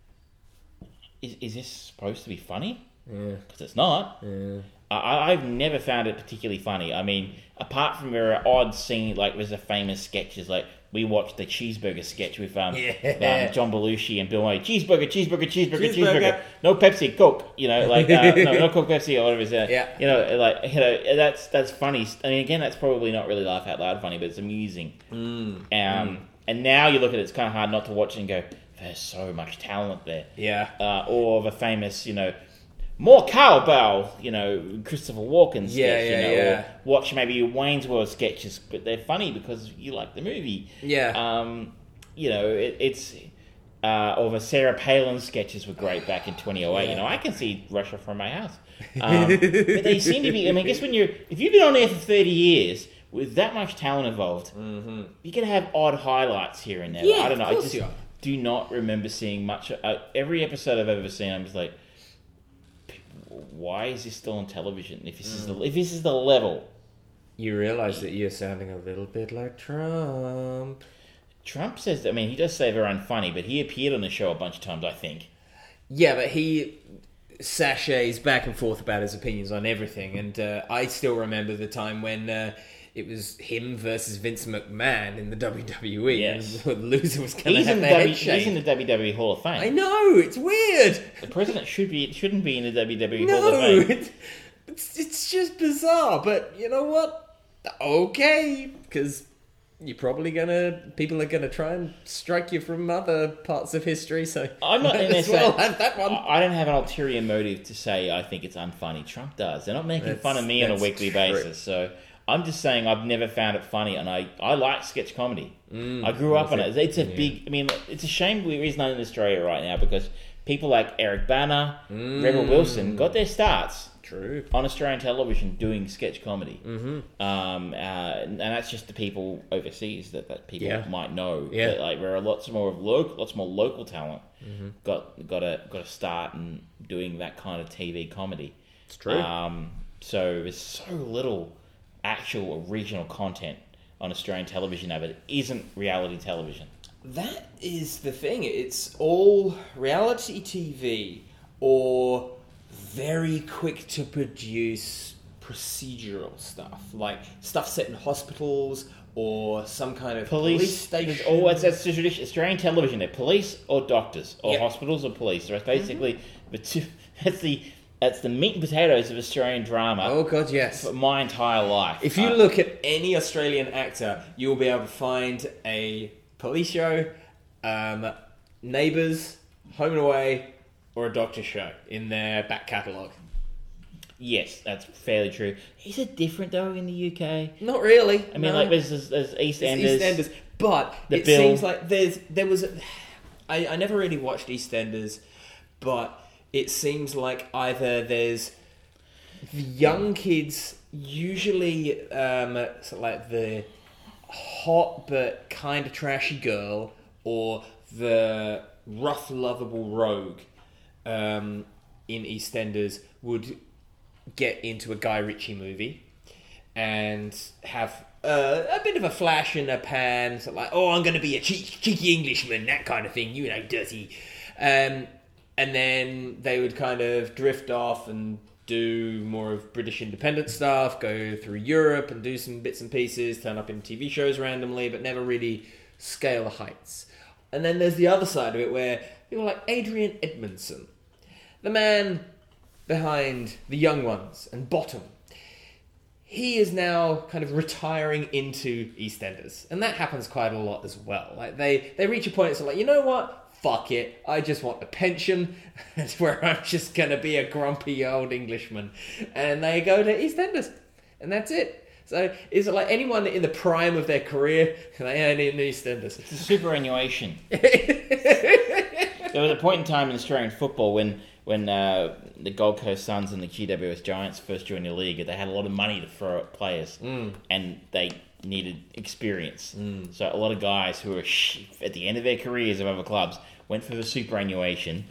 is is this supposed to be funny? yeah, Because it's not. yeah. I, I've never found it particularly funny. I mean, apart from there are odd scenes, like there's a famous sketches, like we watched the cheeseburger sketch with um, Yeah. um John Belushi and Bill Murray. Cheeseburger, cheeseburger, cheeseburger, cheeseburger. Cheeseburger. No Pepsi, Coke. You know, like uh, no, no Coke, Pepsi, or whatever it is. Uh, Yeah. You know, like you know, that's that's funny. I mean, again, that's probably not really laugh out loud funny, but it's amusing. Mm. Um, and now you look at it, it's kind of hard not to watch it and go, there's so much talent there. Yeah. Uh, or the famous, you know, more cowbell, you know, Christopher Walken sketch, Yeah, you yeah, know, yeah. or watch maybe Wayne's World sketches, but they're funny because you like the movie. Yeah. Um, you know, it, it's, uh, or the Sarah Palin sketches were great back in twenty oh eight. You know, I can see Russia from my house. Um, but they seem to be, I mean, I guess when you're, if you've been on there for thirty years, with that much talent involved, Mm-hmm. you can have odd highlights here and there. Yeah, I don't know. of I course just you are. do not remember seeing much. Uh, every episode I've ever seen, I'm just like, why is this still on television? If this is the if this is the level, You realise that you're sounding a little bit like Trump. Trump says. I mean, he does say they're unfunny, but he appeared on the show a bunch of times. I think. Yeah, but he sachets back and forth about his opinions on everything, and uh, I still remember the time when uh, it was him versus Vince McMahon in the W W E, Yes. and the loser was going to He's have in, their the head w, he's in shaved. the W W E Hall of Fame. I know, it's weird. The president should be shouldn't be in the W W E Hall of No, Fame. it's, it's it's just bizarre. But you know what? Okay, because you're probably gonna people are gonna try and strike you from other parts of history. So I'm not might in as there well saying- have that one. I I don't have an ulterior motive to say I think it's unfunny. Trump does. They're not making That's- fun of me on a that's weekly true. basis, so I'm just saying I've never found it funny, and I, I like sketch comedy. Mm, I grew up on it. It's a yeah. big. I mean, it's a shame it isn't in Australia right now because people like Eric Bana, mm. Rebel Wilson got their starts. True. On Australian television doing sketch comedy. Mm-hmm. Um, uh, and that's just the people overseas that, that people yeah. might know. Yeah. But, like, there are lots more of local, lots more local talent mm-hmm. got got a got a start in doing that kind of T V comedy. It's true. Um, so there's so little actual original content on Australian television now, but it isn't reality television. That is the thing. It's all reality T V or very quick to produce procedural stuff, like stuff set in hospitals or some kind of police, police station. Oh, it's, it's tradition, Australian television. They're police or doctors, or yep. hospitals or police. So it's basically mm-hmm. the two. That's the that's the meat and potatoes of Australian drama. Oh God, yes. For my entire life. If you uh, look at any Australian actor, you'll be able to find a police show, um, Neighbours, Home and Away, or a doctor show in their back catalogue. Yes, that's fairly true. Is it different though in the U K? Not really. I mean, no. like there's, there's, there's EastEnders. EastEnders, but the it Bill. seems like there's there was. A, I I never really watched EastEnders, but it seems like either there's the young kids, usually um, sort of like the hot but kind of trashy girl, or the rough, lovable rogue. Um, in EastEnders would get into a Guy Ritchie movie and have uh, a bit of a flash in a pan, sort of like, oh, I'm going to be a cheeky, cheeky Englishman, that kind of thing, you know, dirty. Um, and then they would kind of drift off and do more of British independent stuff, go through Europe and do some bits and pieces, turn up in T V shows randomly, but never really scale the heights. And then there's the other side of it where people like Adrian Edmondson, the man behind The Young Ones and Bottom, he is now kind of retiring into EastEnders. And that happens quite a lot as well. Like they, they reach a point, it's like, you know what? Fuck it. I just want a pension. It's where I'm just going to be a grumpy old Englishman. And they go to EastEnders. And that's it. So is it like anyone in the prime of their career, they earn in EastEnders? It's a superannuation. There was a point in time in Australian football when when uh, the Gold Coast Suns and the G W S Giants first joined the league, they had a lot of money to throw at players, mm. and they needed experience. Mm. So a lot of guys who were sh- at the end of their careers of other clubs went for the superannuation.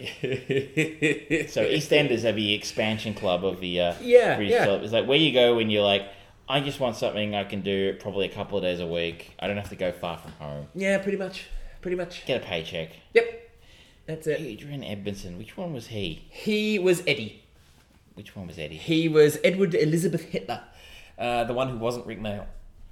So EastEnders are the expansion club of the uh, yeah, British yeah. club. It's like where you go when you're like, I just want something I can do probably a couple of days a week. I don't have to go far from home. Yeah, pretty much. Pretty much. Get a paycheck. Yep. That's it. Adrian Edmondson. Which one was he? He was Eddie. Which one was Eddie? He was Edward Elizabeth Hitler. Uh, the one who wasn't Rick Mayall.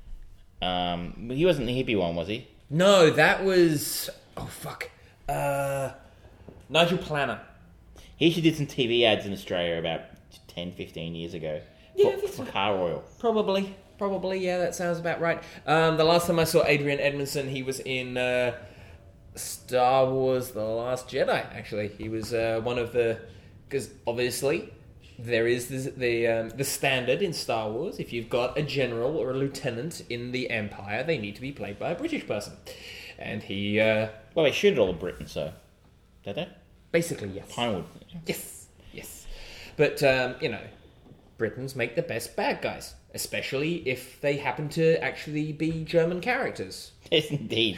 Um, he wasn't the hippie one, was he? No, that was... Oh, fuck. Uh, Nigel Planner. He actually did some T V ads in Australia about ten, fifteen years ago. Yeah, for, for Car Oil. Probably. Probably, yeah, that sounds about right. Um, the last time I saw Adrian Edmondson, he was in uh, Star Wars The Last Jedi, actually. He was uh, one of the... Because, obviously, there is the the, um, the standard in Star Wars. If you've got a general or a lieutenant in the Empire, they need to be played by a British person. And he... Uh, well, they shoot all of Britain, so... Don't they? Basically, yes. Pinewood. Yes, yes. But, um, you know, Britons make the best bad guys. Especially if they happen to actually be German characters. Yes, indeed.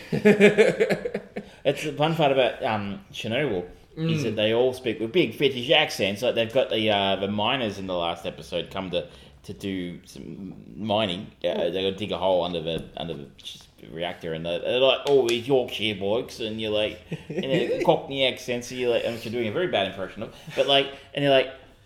It's the fun part about um, Chernobyl mm. is that they all speak with big British accents. Like they've got the uh, the miners in the last episode come to, to do some mining. Uh, they got to dig a hole under the under the reactor, and they're, they're like, "Oh, these Yorkshire blokes," and you're like, in a Cockney accent. So you're like, I'm doing a very bad impression of, but like, and you're like.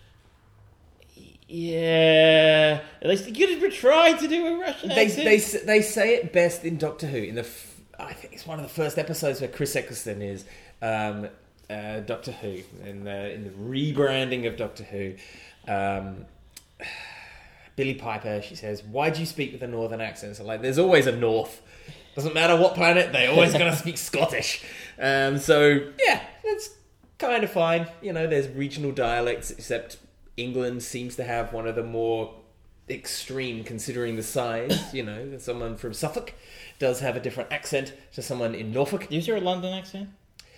Yeah, at least you could try to do a Russian they, accent. They they say it best in Doctor Who. In the, f- I think it's one of the first episodes where Chris Eccleston is um, uh, Doctor Who, in the in the rebranding of Doctor Who. Um, Billy Piper, she says, "Why do you speak with a northern accent?" So like, there's always a north. Doesn't matter what planet, they always gonna speak Scottish. Um, so yeah, that's kind of fine. You know, there's regional dialects, except England seems to have one of the more extreme considering the size. You know, someone from Suffolk does have a different accent to someone in Norfolk. Is there a London accent?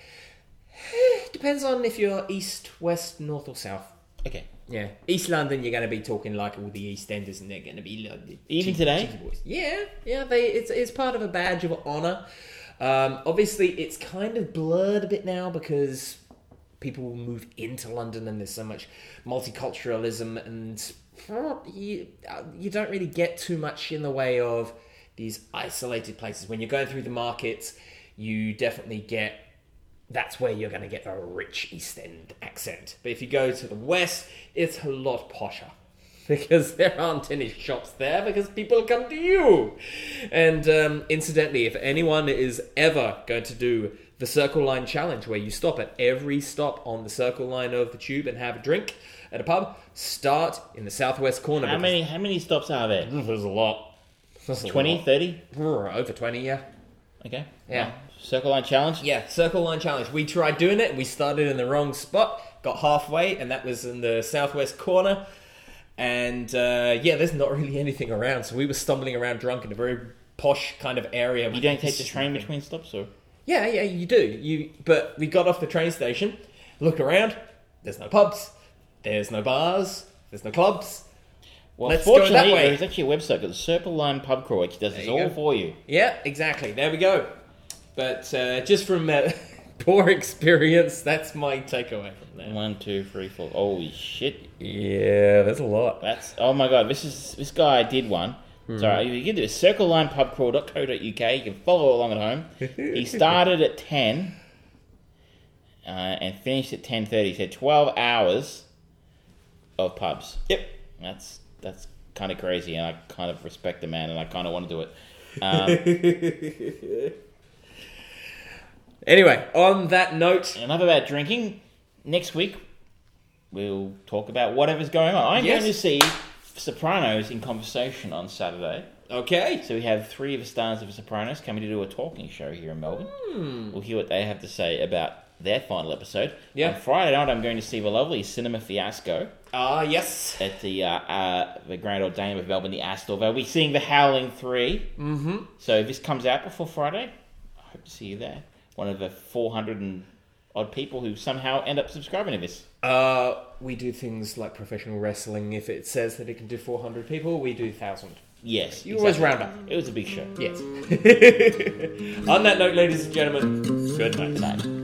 Depends on if you're east, west, north, or south. Okay. Yeah, East London, you're going to be talking like all the EastEnders, and they're going to be like the Even cheeky- today? cheeky boys. Yeah, yeah. They it's it's part of a badge of honour. Um, obviously, it's kind of blurred a bit now because people move into London, and there's so much multiculturalism, and uh, you uh, you don't really get too much in the way of these isolated places. When you're going through the markets, you definitely get. That's where you're going to get a rich East End accent. But if you go to the West, it's a lot posher. Because there aren't any shops there, because people come to you. And um, incidentally, if anyone is ever going to do the Circle Line Challenge, where you stop at every stop on the Circle Line of the tube and have a drink at a pub, start in the southwest corner. How many how many stops are there? There's a lot. There's a twenty, lot. thirty? Over twenty, yeah. Okay. Yeah. Well, Circle Line Challenge? Yeah, Circle Line Challenge. We tried doing it. We started in the wrong spot, got halfway, and that was in the southwest corner. And uh, yeah, there's not really anything around, so we were stumbling around drunk in a very posh kind of area. You don't take the train between stops, or? Yeah, yeah, you do. You, but we got off the train station, looked around. There's no pubs. There's no bars. There's no clubs. Well, Let's go that fortunately, way. there's actually a website called the Circle Line Pub Crawl, which does There this you all go. for you. Yeah, exactly. There we go. But uh, just from uh, poor experience, that's my takeaway from that. One, two, three, four. Holy shit! Yeah, there's a lot. That's oh my god. This is this guy did one. Hmm. Sorry, you can do it. circle line pub crawl dot co dot uk. You can follow along at home. He started at ten uh, and finished at ten thirty. So twelve hours of pubs. Yep. That's that's kind of crazy, and I kind of respect the man, and I kind of want to do it. Um, Anyway, on that note, enough about drinking. Next week, we'll talk about whatever's going on. I'm Yes. going to see Sopranos in Conversation on Saturday. okay. So we have three of the stars of Sopranos coming to do a talking show here in Melbourne. Hmm. We'll hear what they have to say about their final episode. Yeah. On Friday night, I'm going to see the lovely Cinema Fiasco Ah, yes. at the uh, uh, the Grand Old Dame of Melbourne, the Astor. They'll be seeing The Howling three. Mm-hmm. So if this comes out before Friday, I hope to see you there. One of the four hundred and odd people who somehow end up subscribing to this. Uh, we do things like professional wrestling. If it says that it can do four hundred people, we do one thousand. Yes. You always exactly. round up. It was a big show. Yes. On that note, ladies and gentlemen, good night. Good night.